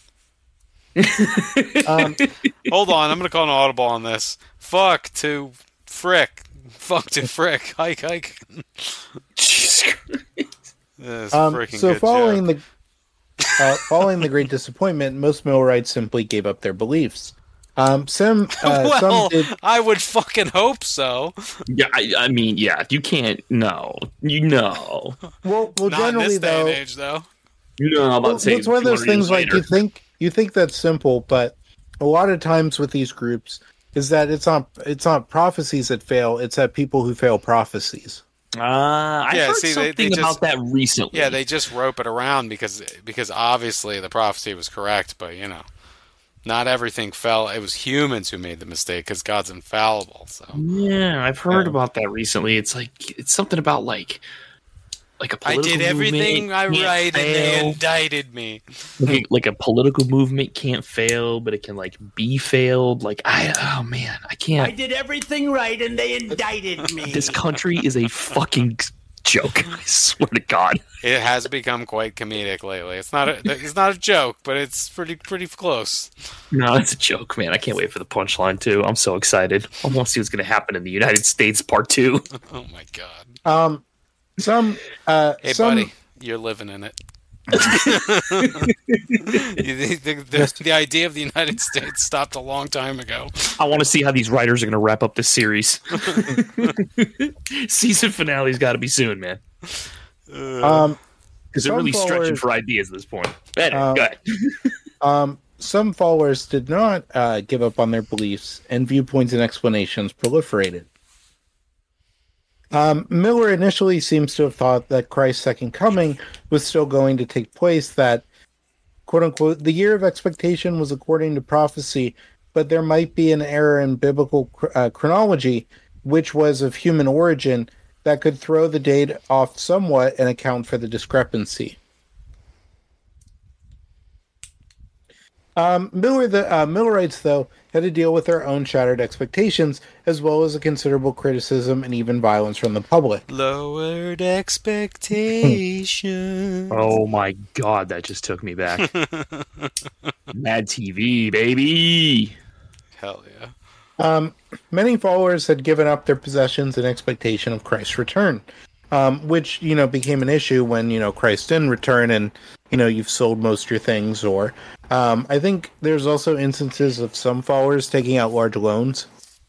Hold on, I'm gonna call an audible on this. Fuck to frick. Hike. Jesus Christ. So following the Great Disappointment, most Millerites simply gave up their beliefs. Some did. I would fucking hope so. Yeah, I mean, yeah, you can't. No, you know. Well, Not generally in this day though, and age, though. You know, I'm about to say it's one of those 200 things years like later. you think that's simple, but a lot of times with these groups is that it's not prophecies that fail; it's that people who fail prophecies. I heard something about that recently. Yeah, they just rope it around because obviously the prophecy was correct, but not everything fell. It was humans who made the mistake because God's infallible. So yeah, I've heard about that recently. It's something about like a political I did everything movement I right, fail. and they indicted me. Like a political movement can't fail, but it can be failed. I can't. I did everything right, and they indicted me. This country is a fucking joke. I swear to God. It has become quite comedic lately. It's not a joke, but it's pretty close. No, it's a joke, man. I can't wait for the punchline too. I'm so excited. I want to see what's going to happen in the United States Part 2. Oh my God. Hey, buddy, you're living in it. The idea of the United States stopped a long time ago. I want to see how these writers are going to wrap up this series. Season finale's got to be soon, man. Because they're really stretching for ideas at this point. Go ahead. Some followers did not give up on their beliefs, and viewpoints and explanations proliferated. Miller initially seems to have thought that Christ's second coming was still going to take place, that, quote-unquote, the year of expectation was according to prophecy, but there might be an error in biblical chronology, which was of human origin, that could throw the date off somewhat and account for the discrepancy. Millerites, though, had to deal with their own shattered expectations, as well as a considerable criticism and even violence from the public. Lowered expectations. Oh my God, that just took me back. Mad TV, baby. Hell yeah. Many followers had given up their possessions in expectation of Christ's return, which, became an issue when, Christ didn't return and, you've sold most of your things. Or I think there's also instances of some followers taking out large loans.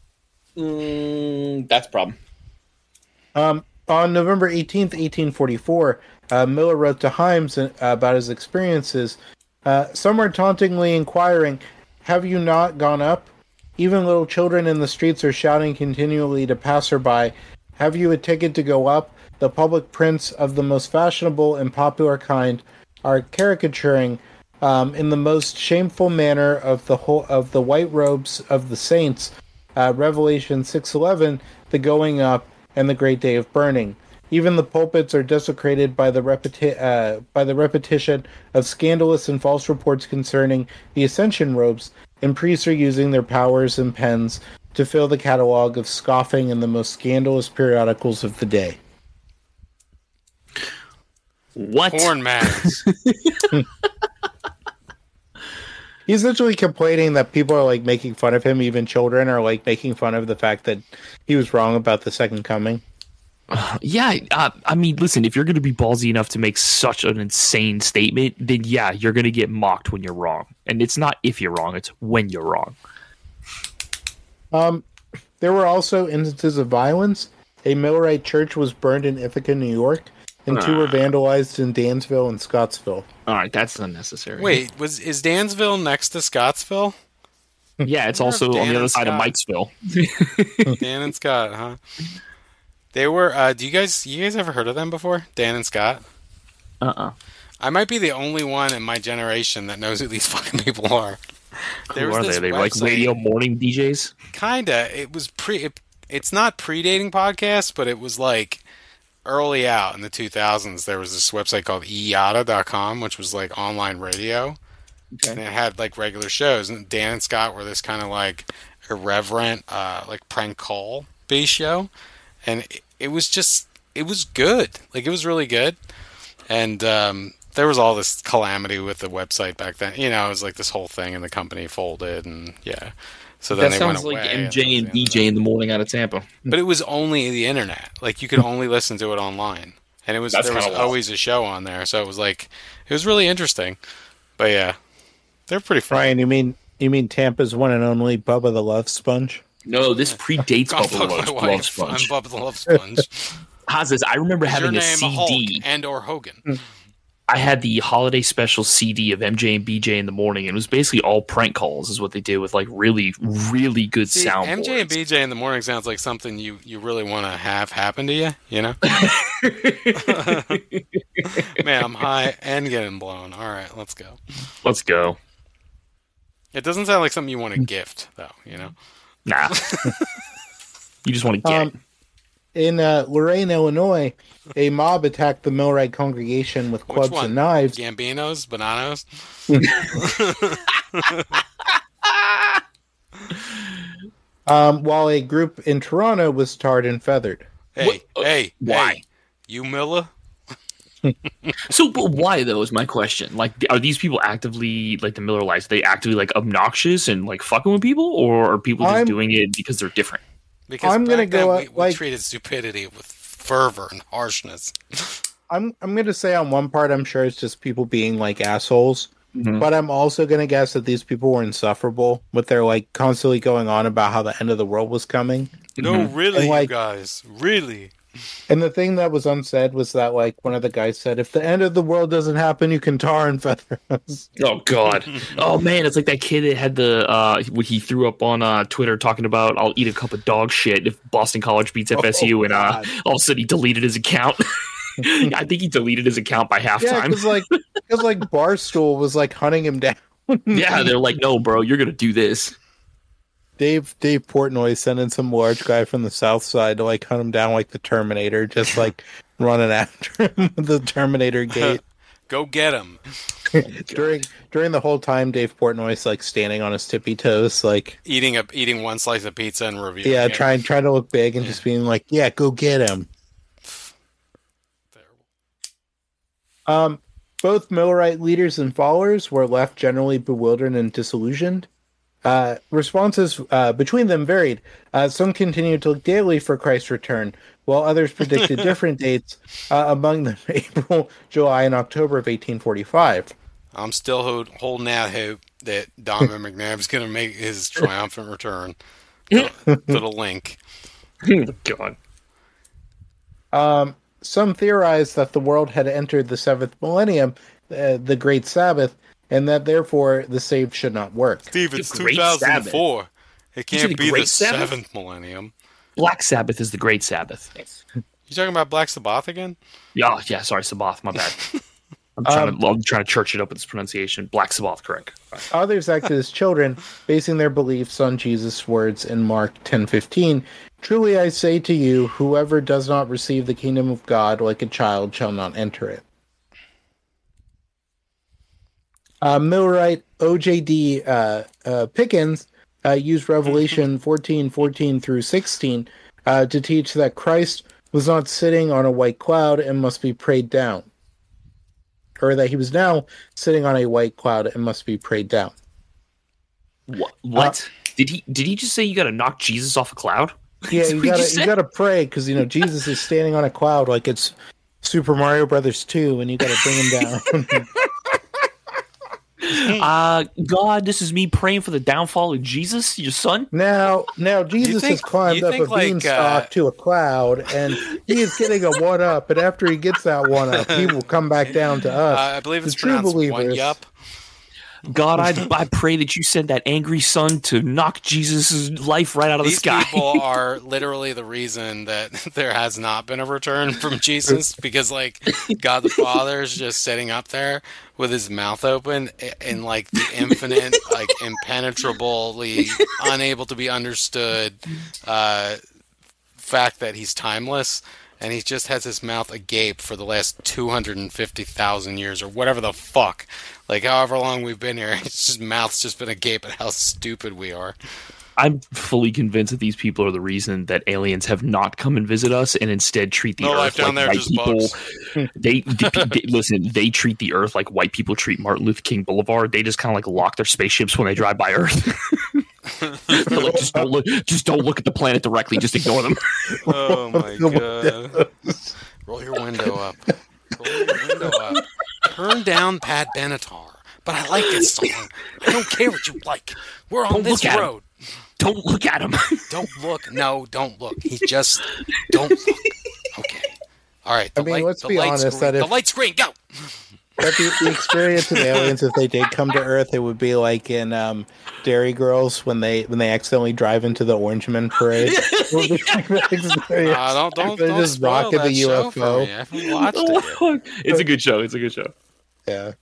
That's a problem. On November 18th, 1844, Miller wrote to Himes about his experiences. Some were tauntingly inquiring, "Have you not gone up? Even little children in the streets are shouting continually to passerby, 'Have you a ticket to go up?' the public prints of the most fashionable and popular kind are caricaturing in the most shameful manner of the white robes of the saints, Revelation 6:11, the going up, and the great day of burning. Even the pulpits are desecrated by the repetition of scandalous and false reports concerning the ascension robes, and priests are using their powers and pens to fill the catalog of scoffing in the most scandalous periodicals of the day. What? Porn mags. He's essentially complaining that people are like making fun of him, even children are like making fun of the fact that he was wrong about the second coming. Yeah, I mean, listen, if you're going to be ballsy enough to make such an insane statement, then yeah, you're going to get mocked when you're wrong. And it's not if you're wrong, it's when you're wrong. There were also instances of violence. A Millerite church was burned in Ithaca, New York, and 2 were vandalized in Dansville and Scottsville. All right, that's unnecessary. Wait, is Dansville next to Scottsville? Yeah, it's also on the other side of Mikesville. Dan and Scott, huh? They were. Do you guys ever heard of them before? Dan and Scott. I might be the only one in my generation that knows who these fucking people are. Who are they? They like radio morning DJs? Kinda. It was it's not predating podcasts, but it was like early out in the 2000s. There was this website called eYada.com, which was like online radio. Okay. And it had like regular shows. And Dan and Scott were this kind of like irreverent, like prank call based show. And it was good. Like, it was really good. And there was all this calamity with the website back then. You know, it was like this whole thing, and the company folded, and yeah. So then that sounds like MJ and BJ in the morning out of Tampa. But it was only the internet. Like, you could only listen to it online. And there was always a show on there. So it was like, it was really interesting. But yeah, they're pretty fun. Ryan, you mean Tampa's one and only Bubba the Love Sponge? No, this predates Bubba the Love Sponge. I'm Bubba the Love Sponge. Hazes, I remember having a CD. Hulk and or Hogan. I had the holiday special CD of MJ and BJ in the morning, and it was basically all prank calls is what they did with like really, really good soundboards. MJ and BJ in the morning sounds like something you really want to have happen to you, you know? Man, I'm high and getting blown. All right, let's go. Let's go. It doesn't sound like something you want to gift, though, you know? Nah. You just want to get. In Lorain, Illinois, a mob attacked the Millwright congregation with clubs and knives. Gambinos? Bananos? While a group in Toronto was tarred and feathered. Why? Hey, you Miller? So, but why though is my question. Like, are these people actively, like the Miller Lights, are they actively like obnoxious and like fucking with people, or are people just doing it because they're different? Because I'm gonna go. We treated stupidity with fervor and harshness. I'm gonna say on one part, I'm sure it's just people being like assholes, but I'm also gonna guess that these people were insufferable with their like constantly going on about how the end of the world was coming. No, really, you guys, really. And the thing that was unsaid was that, like, one of the guys said, if the end of the world doesn't happen, you can tar and feather us. Oh, God. Oh, man, it's like that kid that had the, he threw up on Twitter talking about, I'll eat a cup of dog shit if Boston College beats FSU, and all of a sudden he deleted his account. I think he deleted his account by halftime. Yeah, because like Barstool was, like, hunting him down. Yeah, they're like, no, bro, you're going to do this. Dave Portnoy sending some large guy from the south side to like hunt him down like the Terminator, just like running after him with the Terminator gate. Go get him. During the whole time, Dave Portnoy's like standing on his tippy toes, like eating one slice of pizza and reviewing. Yeah, trying to look big and just being like, yeah, go get him. Terrible. Both Millerite leaders and followers were left generally bewildered and disillusioned. Responses between them varied. Some continued to look daily for Christ's return, while others predicted different dates, among them April, July, and October of 1845. I'm still holding out hope that Donovan McNabb's going to make his triumphant return to the link. God. Some theorized that the world had entered the seventh millennium, the Great Sabbath, and that therefore the saved should not work. Steve, it's 2004. It can't be the seventh millennium. Black Sabbath is the Great Sabbath. You talking about Black Sabbath again? Yeah, sorry, Sabbath, my bad. I'm trying to church it up with this pronunciation. Black Sabbath, correct. Others acted as children, basing their beliefs on Jesus' words in Mark 10:15. Truly I say to you, whoever does not receive the kingdom of God like a child shall not enter it. Millwright OJD Pickens used Revelation 14:14 through 16 to teach that Christ was not sitting on a white cloud and must be prayed down. Or that he was now sitting on a white cloud and must be prayed down. What? Did he just say you got to knock Jesus off a cloud? Yeah, you gotta pray because Jesus is standing on a cloud like it's Super Mario Brothers 2, and you gotta bring him down. God, this is me praying for the downfall of Jesus, your son. Now Jesus has climbed up a beanstalk to a cloud, and he is getting a one up. And after he gets that one up, he will come back down to us. I believe it's the true pronounced believers. one yup. God, I pray that you send that angry son to knock Jesus' life right out of the sky. These people are literally the reason that there has not been a return from Jesus, because like God the Father is just sitting up there with his mouth open and like the infinite, like impenetrably unable to be understood fact that he's timeless. And he just has his mouth agape for the last 250,000 years or whatever the fuck. Like, however long we've been here, his mouth's just been agape at how stupid we are. I'm fully convinced that these people are the reason that aliens have not come and visit us and instead treat the Earth like white people. They listen, they treat the Earth like white people treat Martin Luther King Boulevard. They just kind of like lock their spaceships when they drive by Earth. They're like, just don't look at the planet directly. Just ignore them. Oh my god! Roll your window up. Turn down Pat Benatar. But I like this song. I don't care what you like. We're on this road. Don't look at him. Don't look. No, don't look. He just don't look. Okay. All right. Let's be honest. The light screen. Go. But the experience of aliens, if they did come to Earth, it would be like in Dairy Girls when they accidentally drive into the Orange Men parade. Don't just rocket the UFO. I haven't watched it yet. It's a good show. Yeah.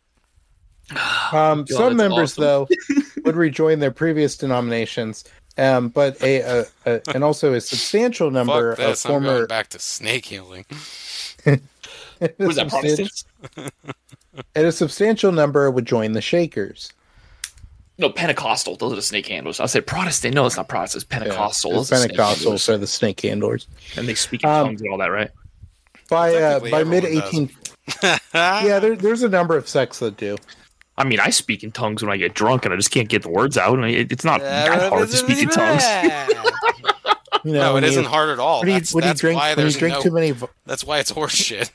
Some members, though, would rejoin their previous denominations, but and also a substantial number of former. I'm going back to snake healing. Was that Protestants? And a substantial number would join the Shakers. No, Pentecostal. Those are the snake handlers. I said Protestant. No, it's not Protestant. It's Pentecostal. Yeah, Pentecostals are the snake handlers. And they speak in tongues and all that, right? By mid-18... yeah, there's a number of sects that do. I mean, I speak in tongues when I get drunk and I just can't get the words out. I mean, it's not that hard to speak in tongues. No, it isn't hard at all. That's why too many. That's why it's horse shit.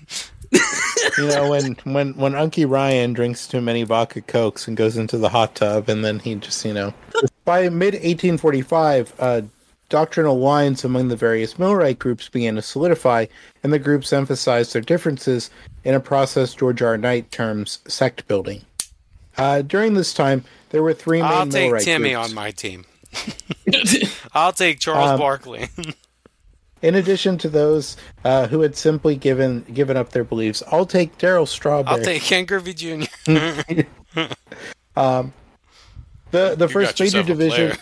When Unky Ryan drinks too many vodka cokes and goes into the hot tub, and then he just by mid 1845, doctrinal lines among the various Millwright groups began to solidify, and the groups emphasized their differences in a process George R. Knight terms sect building. During this time, there were three main Millwright groups. I'll take Timmy on my team. I'll take Charles Barkley. In addition to those who had simply given up their beliefs, I'll take Darryl Strawberry. I'll take Ken Griffey Jr. The first major division.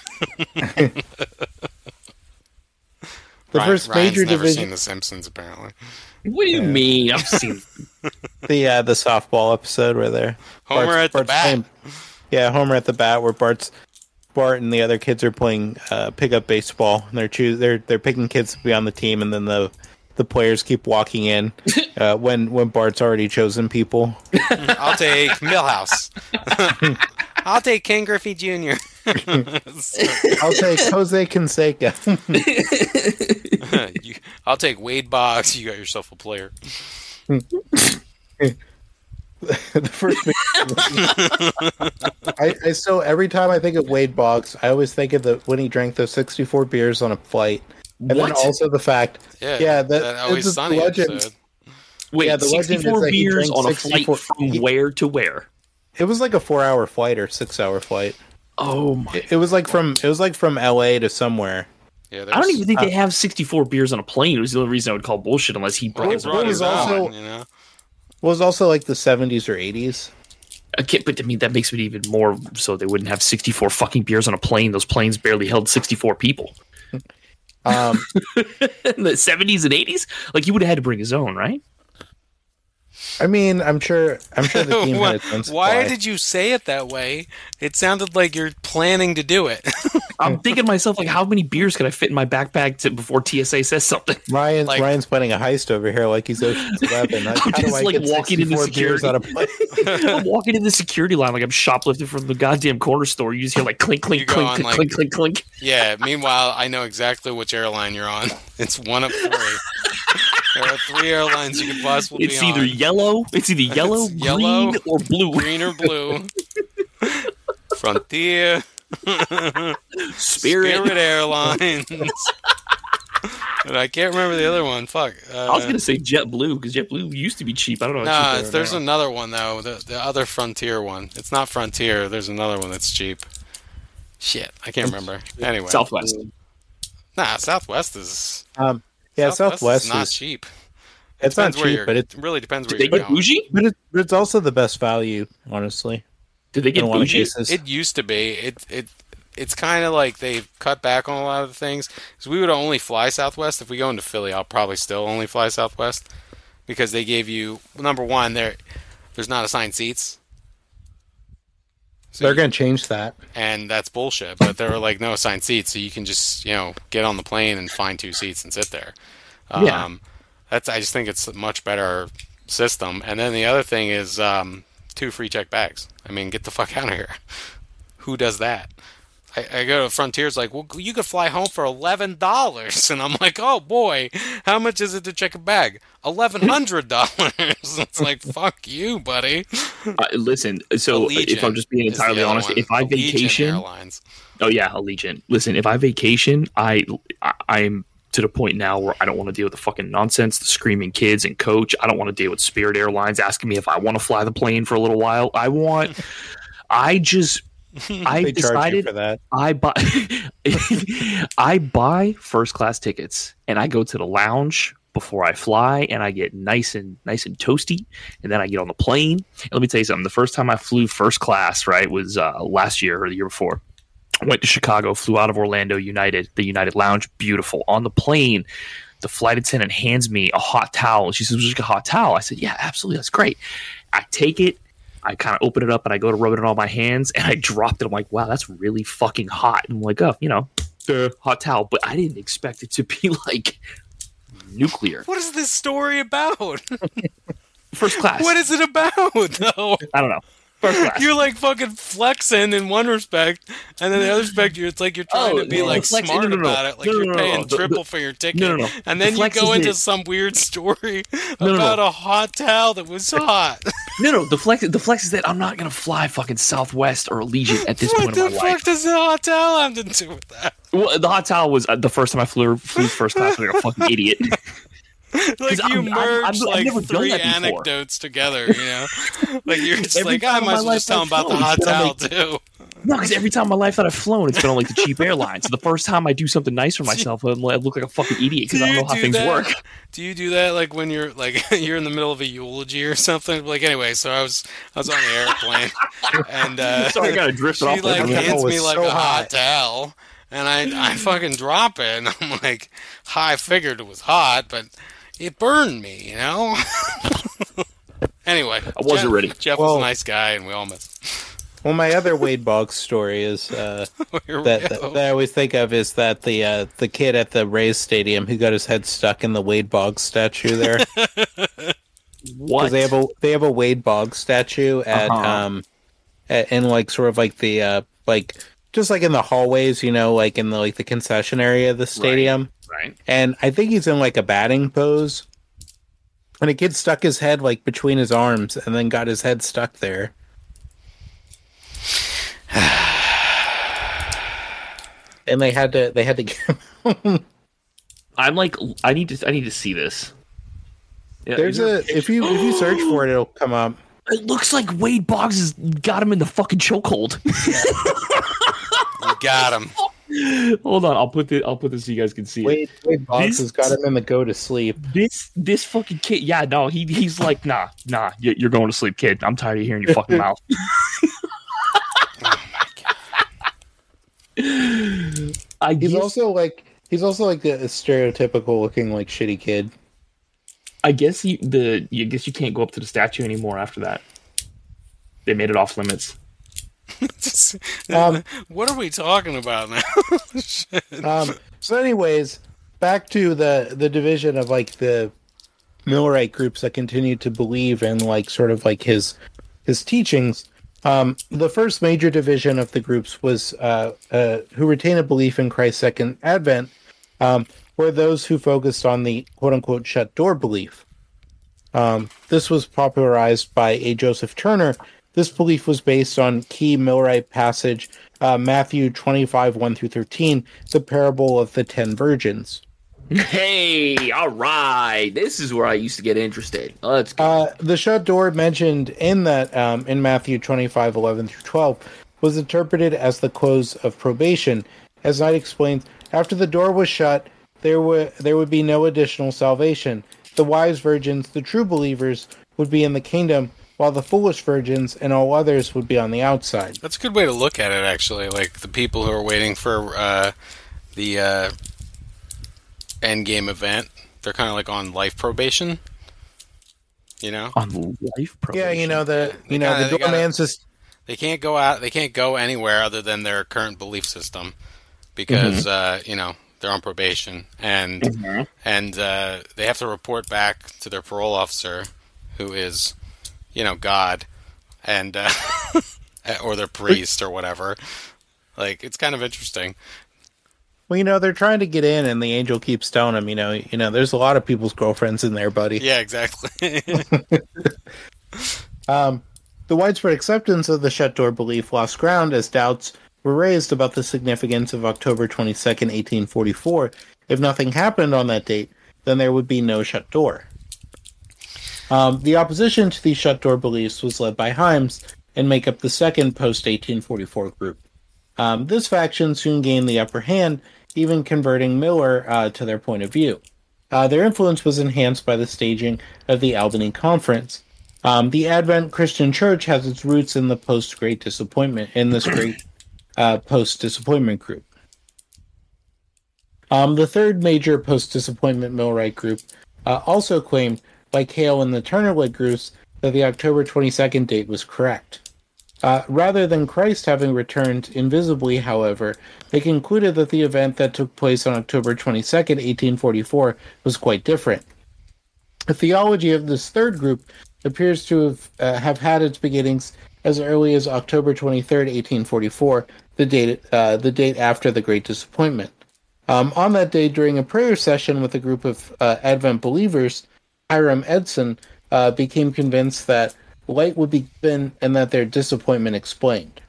First major never division. Seen The Simpsons, apparently. What do you mean? I've seen the softball episode where they're Homer at the bat. Homer at the bat, where Bart and the other kids are playing pickup baseball, and they're picking kids to be on the team, and then the players keep walking in when Bart's already chosen people. I'll take Millhouse. I'll take Ken Griffey Jr. I'll take Jose Canseco. I'll take Wade Boggs. You got yourself a player. The first I still, every time I think of Wade Boggs, I always think of when he drank those 64 beers on a flight, and then also the fact, that Always Sunny episode. Wait, the 64 beers on a flight from where to where? It was like a 4-hour flight or 6-hour flight. Oh my! It was like from LA to somewhere. Yeah, I don't even think they have 64 beers on a plane. It was the only reason I would call bullshit unless he brought his brought own. his own. Was also like the 70s or 80s. I can't, but I mean, that makes it even more so they wouldn't have 64 fucking beers on a plane. Those planes barely held 64 people. In the 70s and 80s? Like, he would have had to bring his own, right? I mean, I'm sure the team had its own supply. Why did you say it that way? It sounded like you're planning to do it. I'm thinking to myself, like, how many beers could I fit in my backpack before TSA says something? Ryan's planning a heist over here like he's Ocean's 11. I'm just like walking into security. I'm walking in the security line like I'm shoplifting from the goddamn corner store. You just hear like clink, clink, clink, clink, clink, clink, clink. Yeah. Meanwhile, I know exactly which airline you're on. It's one of 3. There are 3 airlines you could possibly be on. It's either yellow, green, or blue. Green or blue. Frontier. Spirit Airlines. But I can't remember the other one. Fuck. I was gonna say JetBlue because JetBlue used to be cheap. I don't know. Nah, there's another one though. The other Frontier one. It's not Frontier. There's another one that's cheap. Shit, I can't remember. Anyway, Southwest. Nah, Southwest is. Southwest is not is cheap. It's not cheap, but it really depends where Did they you're get going. bougie? But it's also the best value, honestly. Did they get bougie? It used to be. It's kind of like they've cut back on a lot of the things. Because we would only fly Southwest. If we go into Philly, I'll probably still only fly Southwest. Because they gave you, number one, there's not assigned seats. So they're going to change that. And that's bullshit. But there were like no assigned seats. So you can just, get on the plane and find 2 seats and sit there. Yeah. I just think it's a much better system. And then the other thing is 2 free check bags. I mean, get the fuck out of here. Who does that? I go to Frontier's like, well, you could fly home for $11. And I'm like, oh boy, how much is it to check a bag? $1,100. It's like, fuck you, buddy. Listen, so Allegiant if I'm just being entirely honest, if I vacation... Airlines. Oh yeah, Allegiant. Listen, if I vacation, I'm to the point now where I don't want to deal with the fucking nonsense, the screaming kids and coach. I don't want to deal with Spirit Airlines asking me if I want to fly the plane for a little while. I decided for that. I buy first class tickets and I go to the lounge before I fly and I get nice and toasty and then I get on the plane. And let me tell you something. The first time I flew first class, right, was last year or the year before. I went to Chicago, flew out of Orlando United, the United Lounge, beautiful. On the plane, the flight attendant hands me a hot towel. She says, "Would you like a hot towel?" I said, "Yeah, absolutely. That's great." I take it. I kind of open it up and I go to rub it on all my hands and I dropped it. I'm like, wow, that's really fucking hot. And I'm like, oh, the hot towel. But I didn't expect it to be like nuclear. What is this story about? First class. What is it about, though? I don't know. First class. You're like fucking flexing in one respect, and then the other respect, it's like you're trying to be like smart about it, like you're paying triple for your ticket. No. And then you go into some weird story about a hot towel that was hot. No. The flex is that I'm not gonna fly fucking Southwest or Allegiant at this point in my life. What the fuck does the hot towel have to do with that? Well, the hot towel was the first time I flew first class. Like a fucking idiot. Like you merged I've never 3 anecdotes together, Like you're just like, I might as well just tell them about the hot towel too. No, because every time in my life that I've flown, it's been on like the cheap airlines. So the first time I do something nice for myself, I look like a fucking idiot because I don't know how things work. Do you do that like when you're like you're in the middle of a eulogy or something? Like anyway, so I was on the airplane and sorry, I got to drift off. She like hands me like a hot towel, and I fucking drop it, and I'm like, I figured it was hot, but it burned me, Anyway, I wasn't ready. Jeff was a nice guy, and we all missed. Well, my other Wade Boggs story is that I always think of is that the kid at the Rays Stadium who got his head stuck in the Wade Boggs statue there. What? Because they have a Wade Boggs statue in like sort of like the like just like in the hallways, like in the the concession area of the stadium. Right. And I think he's in like a batting pose. And a kid stuck his head like between his arms and then got his head stuck there. And they had to get I'm like, I need to see this. Yeah, there's if you search for it, it'll come up. It looks like Wade Boggs has got him in the fucking chokehold. You got him. Hold on, I'll put this so you guys can see it. Wade Boggs has got him in the go to sleep. This fucking kid, yeah, no, he's like, nah, you're going to sleep, kid. I'm tired of hearing your fucking mouth. He's also like a stereotypical looking like shitty kid. I guess you can't go up to the statue anymore after that. They made it off limits. What are we talking about now? So anyways, back to the division of like the Millerite groups that continue to believe in like sort of like his teachings. The first major division of the groups was who retain a belief in Christ's second advent, were those who focused on the quote-unquote shut door belief. This was popularized by A. Joseph Turner. This belief was based on key Millerite passage, Matthew 25, 1-13, the parable of the 10 virgins. Hey, all right. This is where I used to get interested. Let's go. The shut door mentioned in that in Matthew 25, 11-12 was interpreted as the close of probation. As Knight explains, after the door was shut, there would be no additional salvation. The wise virgins, the true believers, would be in the kingdom, while the foolish virgins and all others would be on the outside. That's a good way to look at it, actually. Like the people who are waiting for the endgame event, they're kind of like on life probation. You know, on life probation. Yeah, the doorman's just they can't go out. They can't go anywhere other than their current belief system because they're on probation and they have to report back to their parole officer, who is God, and or their priest or whatever. Like, it's kind of interesting. Well, they're trying to get in, and the angel keeps telling them, there's a lot of people's girlfriends in there, buddy. Yeah, exactly. The widespread acceptance of the shut door belief lost ground as doubts were raised about the significance of October 22nd, 1844. If nothing happened on that date, then there would be no shut door. The opposition to these shut door beliefs was led by Himes and make up the second post-1844 group. This faction soon gained the upper hand, even converting Miller to their point of view. Their influence was enhanced by the staging of the Albany Conference. The Advent Christian Church has its roots in the post-Great Disappointment, in this great post-disappointment group. The third major post-disappointment Millerite group also claimed, like Hale and the Turner-led groups, that the October 22nd date was correct. Rather than Christ having returned invisibly, however, they concluded that the event that took place on October 22nd, 1844 was quite different. The theology of this third group appears to have had its beginnings as early as October 23rd, 1844, the date after the Great Disappointment. On that day, during a prayer session with a group of Advent believers, Hiram Edson became convinced that light would be given and that their disappointment explained.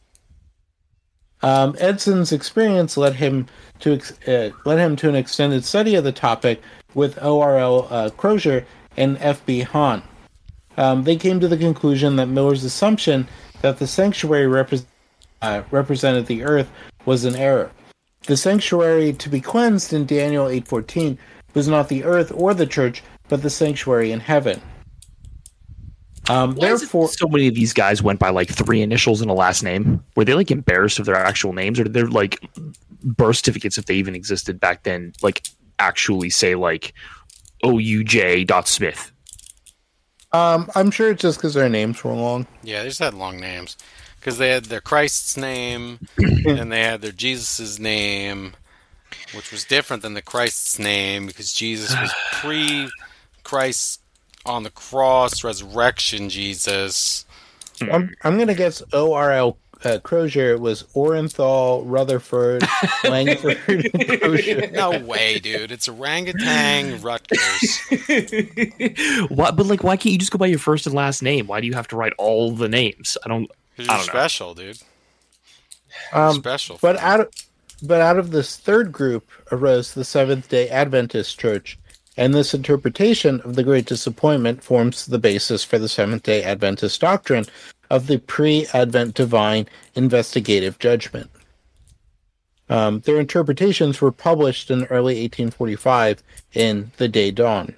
Edson's experience led him to an extended study of the topic with O.R.L. Crozier and F.B. Hahn. They came to the conclusion that Miller's assumption that the sanctuary represented the earth was an error. The sanctuary to be cleansed in Daniel 8:14 was not the earth or the church, but the sanctuary in heaven. Therefore, so many of these guys went by like 3 initials and a last name. Were they like embarrassed of their actual names, or did their like birth certificates, if they even existed back then, like actually say like OUJ.Smith? I'm sure it's just because their names were long. Yeah, they just had long names. Because they had their Christ's name, and they had their Jesus' name, which was different than the Christ's name, because Jesus was pre-Christ on the cross, resurrection Jesus. I'm going to guess O.R.L. Crozier was Orenthal, Rutherford, Langford, Crozier. No way, dude. It's orangutan Rutgers. What? But like, why can't you just go by your first and last name? Why do you have to write all the names? I don't You're special, dude. You're special. But out of this third group arose the Seventh-day Adventist Church, and this interpretation of the Great Disappointment forms the basis for the Seventh-day Adventist doctrine of the pre-Advent divine investigative judgment. Their interpretations were published in early 1845 in The Day Dawn.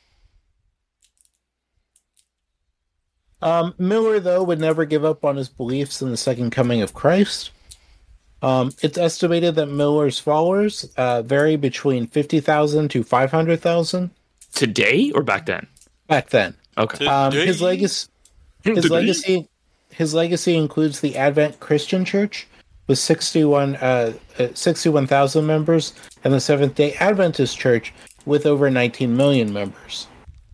Miller, though, would never give up on his beliefs in the second coming of Christ. It's estimated that Miller's followers vary between 50,000 to 500,000. Today or back then? Back then. Okay. His legacy includes the Advent Christian Church with 61,000 members, and the Seventh-day Adventist Church with over 19 million members.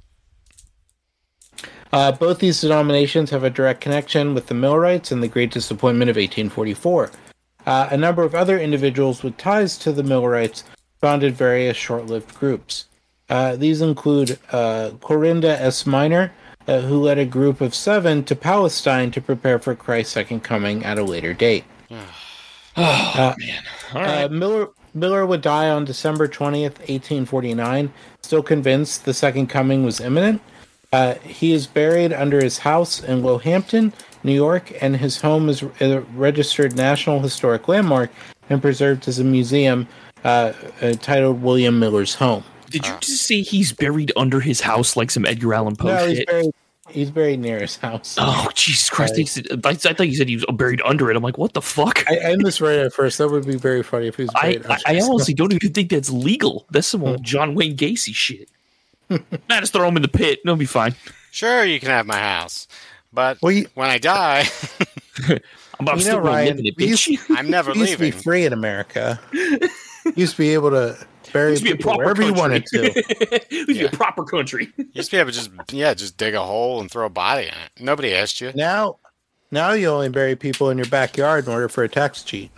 Both these denominations have a direct connection with the Millerites and the Great Disappointment of 1844. A number of other individuals with ties to the Millerites founded various short-lived groups. These include Clorinda S. Minor, who led a group of 7 to Palestine to prepare for Christ's second coming at a later date. Man. All right. Miller would die on December 20th, 1849, still convinced the second coming was imminent. He is buried under his house in Lohampton, New York, and his home is a registered National Historic Landmark and preserved as a museum titled William Miller's Home. Did you just say he's buried under his house like some Edgar Allan Poe No, shit? he's buried near his house. Oh, Jesus Christ. I thought you said he was buried under it. I'm like, what the fuck? I misread it at first. That would be very funny if he was buried under I his honestly don't even think that's legal. That's some old John Wayne Gacy shit. Nah, just throw him in the pit. It'll be fine. Sure, you can have my house, but Well, when I die, I'm still gonna live in it, bitch. I'm never We used to be leaving. free in America. You used to be able to bury Used to be a people proper wherever you wanted country. to. It would be a proper country. You used to be able to just dig a hole and throw a body in it. Nobody asked you. Now you only bury people in your backyard in order for a tax cheat.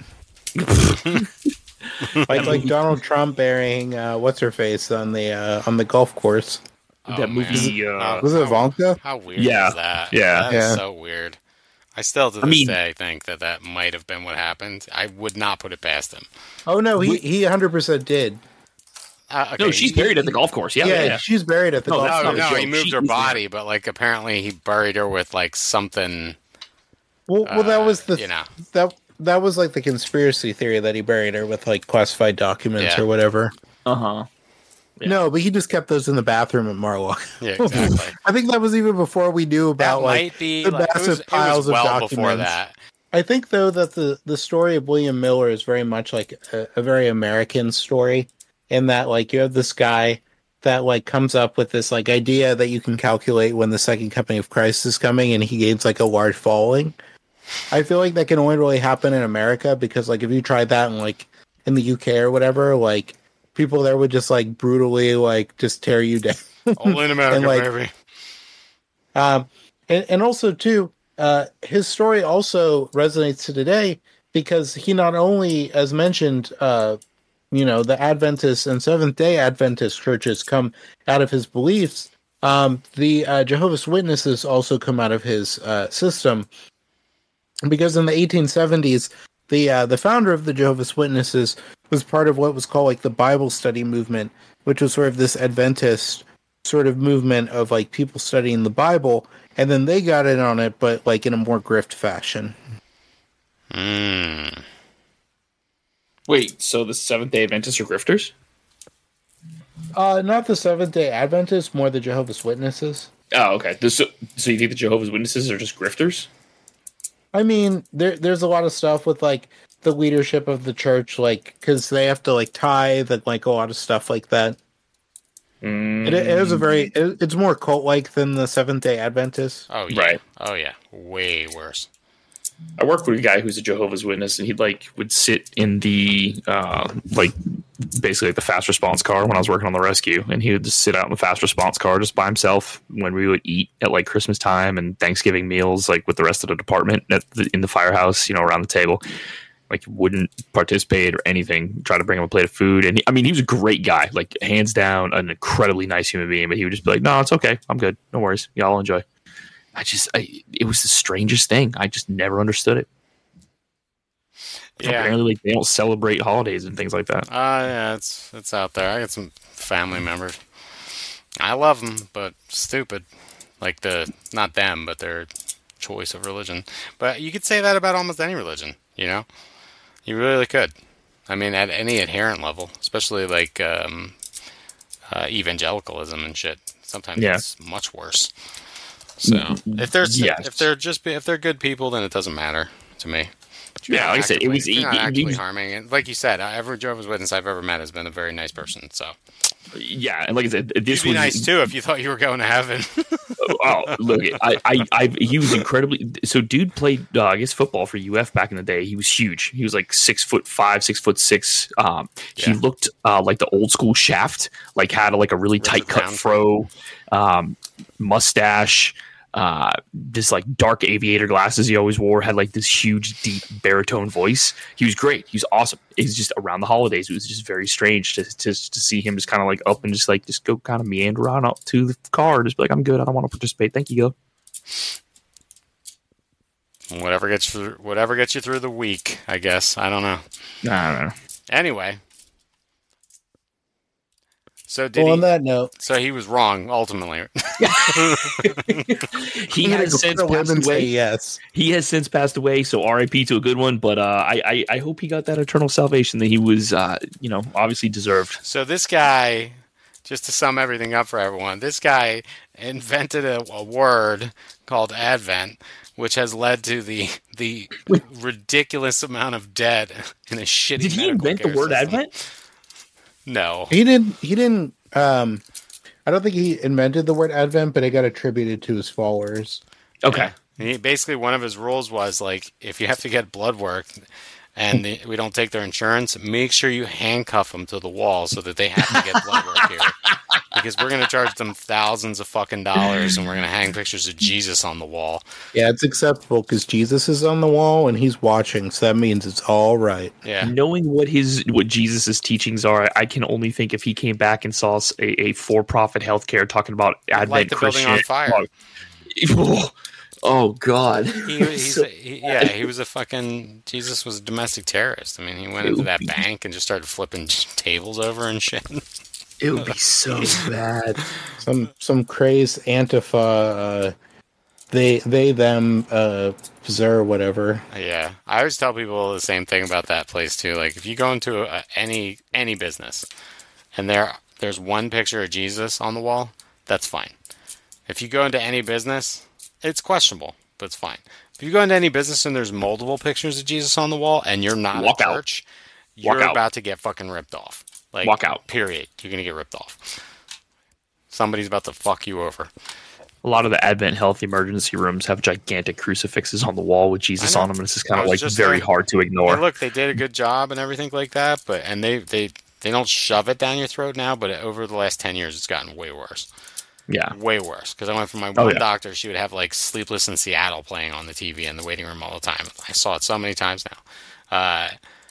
like Donald Trump burying what's her face on the golf course. That movie. Was it Ivanka? How weird Yeah. is that? Yeah. That is so weird. I still to this day think that might have been what happened. I would not put it past him. Oh no, he 100% did. Okay, No, she's buried at the golf course. Yeah. She's buried at the No, golf that's No, course. not a no, he joke. moved She her is body, but like apparently he buried her with like something. Well, that was the you know. that was like the conspiracy theory that he buried her with like classified documents Yeah. or whatever. Uh-huh. Yeah. No, but he just kept those in the bathroom at Marlock. Yeah, exactly. I think that was even before we knew about That like might be the like, massive piles of well documents. before that. I think though that the story of William Miller is very much like a very American story, in that like you have this guy that like comes up with this like idea that you can calculate when the second coming of Christ is coming, and he gains like a large following. I feel like that can only really happen in America, because like if you tried that in the UK or whatever, like people there would just like brutally like just tear you down. All in America, And, like, baby. And also too, his story also resonates to today, because he not only, as mentioned, the Adventist and Seventh-day Adventist churches come out of his beliefs. The Jehovah's Witnesses also come out of his system, because in the 1870s, the founder of the Jehovah's Witnesses was part of what was called like the Bible study movement, which was sort of this Adventist sort of movement of like people studying the Bible, and then they got in on it, but like in a more grift fashion. Wait, so the Seventh-day Adventists are grifters? Not the Seventh-day Adventists, more the Jehovah's Witnesses. Oh, okay. So you think the Jehovah's Witnesses are just grifters? I mean, there's a lot of stuff with like the leadership of the church, like because they have to like tithe and like a lot of stuff like that. It is it's more cult-like than the Seventh-day Adventists. Oh yeah. Right. Oh yeah. Way worse. I work with a guy who's a Jehovah's Witness, and he would sit in the basically like the fast response car when I was working on the rescue, and he would just sit out in the fast response car just by himself when we would eat at like Christmas time and Thanksgiving meals, like with the rest of the department in the firehouse, around the table. Like wouldn't participate or anything. Try to bring him a plate of food, and he was a great guy, like hands down, an incredibly nice human being. But he would just be like, "No, it's okay, I'm good, no worries, y'all enjoy." It was the strangest thing. I just never understood it. Yeah. Apparently, they don't celebrate holidays and things like that. Yeah, it's out there. I got some family members. I love them, but stupid. Like not them, but their choice of religion. But you could say that about almost any religion, You really could. I mean, at any adherent level, especially like evangelicalism and shit. Sometimes it's much worse. So if they're good people, then it doesn't matter to me. Yeah, like I said, it was not actually harming. And like you said, every Jehovah's Witness I've ever met has been a very nice person. So yeah, and like I said, this you'd be nice too if you thought you were going to heaven. Oh, look, he was incredibly. So, dude played, I guess, football for UF back in the day. He was huge. He was like 6'5", 6'6". He looked like the old school Shaft. Like had a really tight cut fro, mustache. This like dark aviator glasses he always wore, had like this huge deep baritone voice. He was great. He was awesome. It's just around the holidays, it was just very strange to see him just kind of like up and just go kind of meander on up to the car, just be like, I'm good, I don't want to participate, thank you, go. Whatever gets you through the week, I guess. I don't know. I don't know. Anyway. So on that note, so he was wrong ultimately. He has since passed away. Yes, he has since passed away. So R.I.P. to a good one. But I hope he got that eternal salvation that he was, obviously deserved. So this guy, just to sum everything up for everyone, this guy invented a word called Advent, which has led to the ridiculous amount of debt in a shitty. Did he invent the word system. Advent? No, he didn't. I don't think he invented the word Advent, but it got attributed to his followers. Okay. Yeah. Basically, one of his rules was like, if you have to get blood work and we don't take their insurance, make sure you handcuff them to the wall so that they have to get blood work here. Because we're going to charge them thousands of fucking dollars and we're going to hang pictures of Jesus on the wall. Yeah, it's acceptable because Jesus is on the wall and he's watching, so that means it's all right. Yeah. Knowing what Jesus' teachings are, I can only think if he came back and saw a for-profit healthcare talking about Advent Light the Christian. building on fire. Oh God. He was a fucking, Jesus was a domestic terrorist. I mean, he went into that bank and just started flipping tables over and shit. It would be so bad. Some crazed Antifa, they them Zer whatever. Yeah, I always tell people the same thing about that place too. Like, if you go into any business and there's one picture of Jesus on the wall, that's fine. If you go into any business, it's questionable, but it's fine. If you go into any business and there's multiple pictures of Jesus on the wall and you're not a church, you're about to get fucking ripped off. Like, walk out. Period. You're going to get ripped off. Somebody's about to fuck you over. A lot of the Advent Health emergency rooms have gigantic crucifixes on the wall with Jesus on them, and it's just kind of very hard to ignore. Look, they did a good job and everything like that, and they don't shove it down your throat now, but over the last 10 years, it's gotten way worse. Yeah. Way worse. Because I went from my one doctor, she would have like Sleepless in Seattle playing on the TV in the waiting room all the time. I saw it so many times now.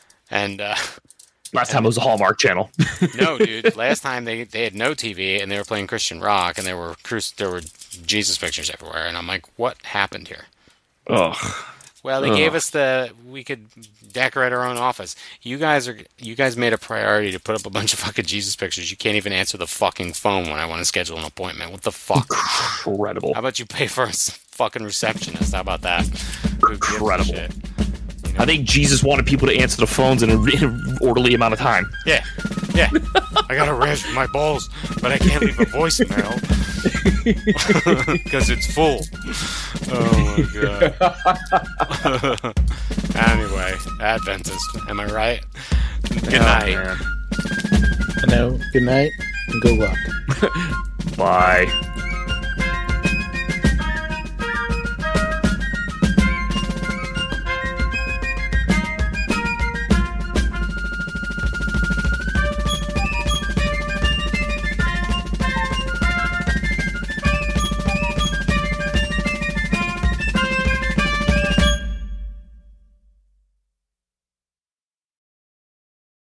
Last time it was a Hallmark Channel. No, dude. Last time they had no TV and they were playing Christian rock and there were Jesus pictures everywhere. And I'm like, what happened here? Ugh. Well, they gave us we could decorate our own office. You guys made a priority to put up a bunch of fucking Jesus pictures. You can't even answer the fucking phone when I want to schedule an appointment. What the fuck? Incredible. How about you pay for a fucking receptionist? How about that? Incredible. You know? I think Jesus wanted people to answer the phones in an orderly amount of time. Yeah. I got a rash in my balls, but I can't leave a voicemail because it's full. Oh my god. Anyway, Adventist, am I right? Good night. Man. No, good night and good luck. Bye.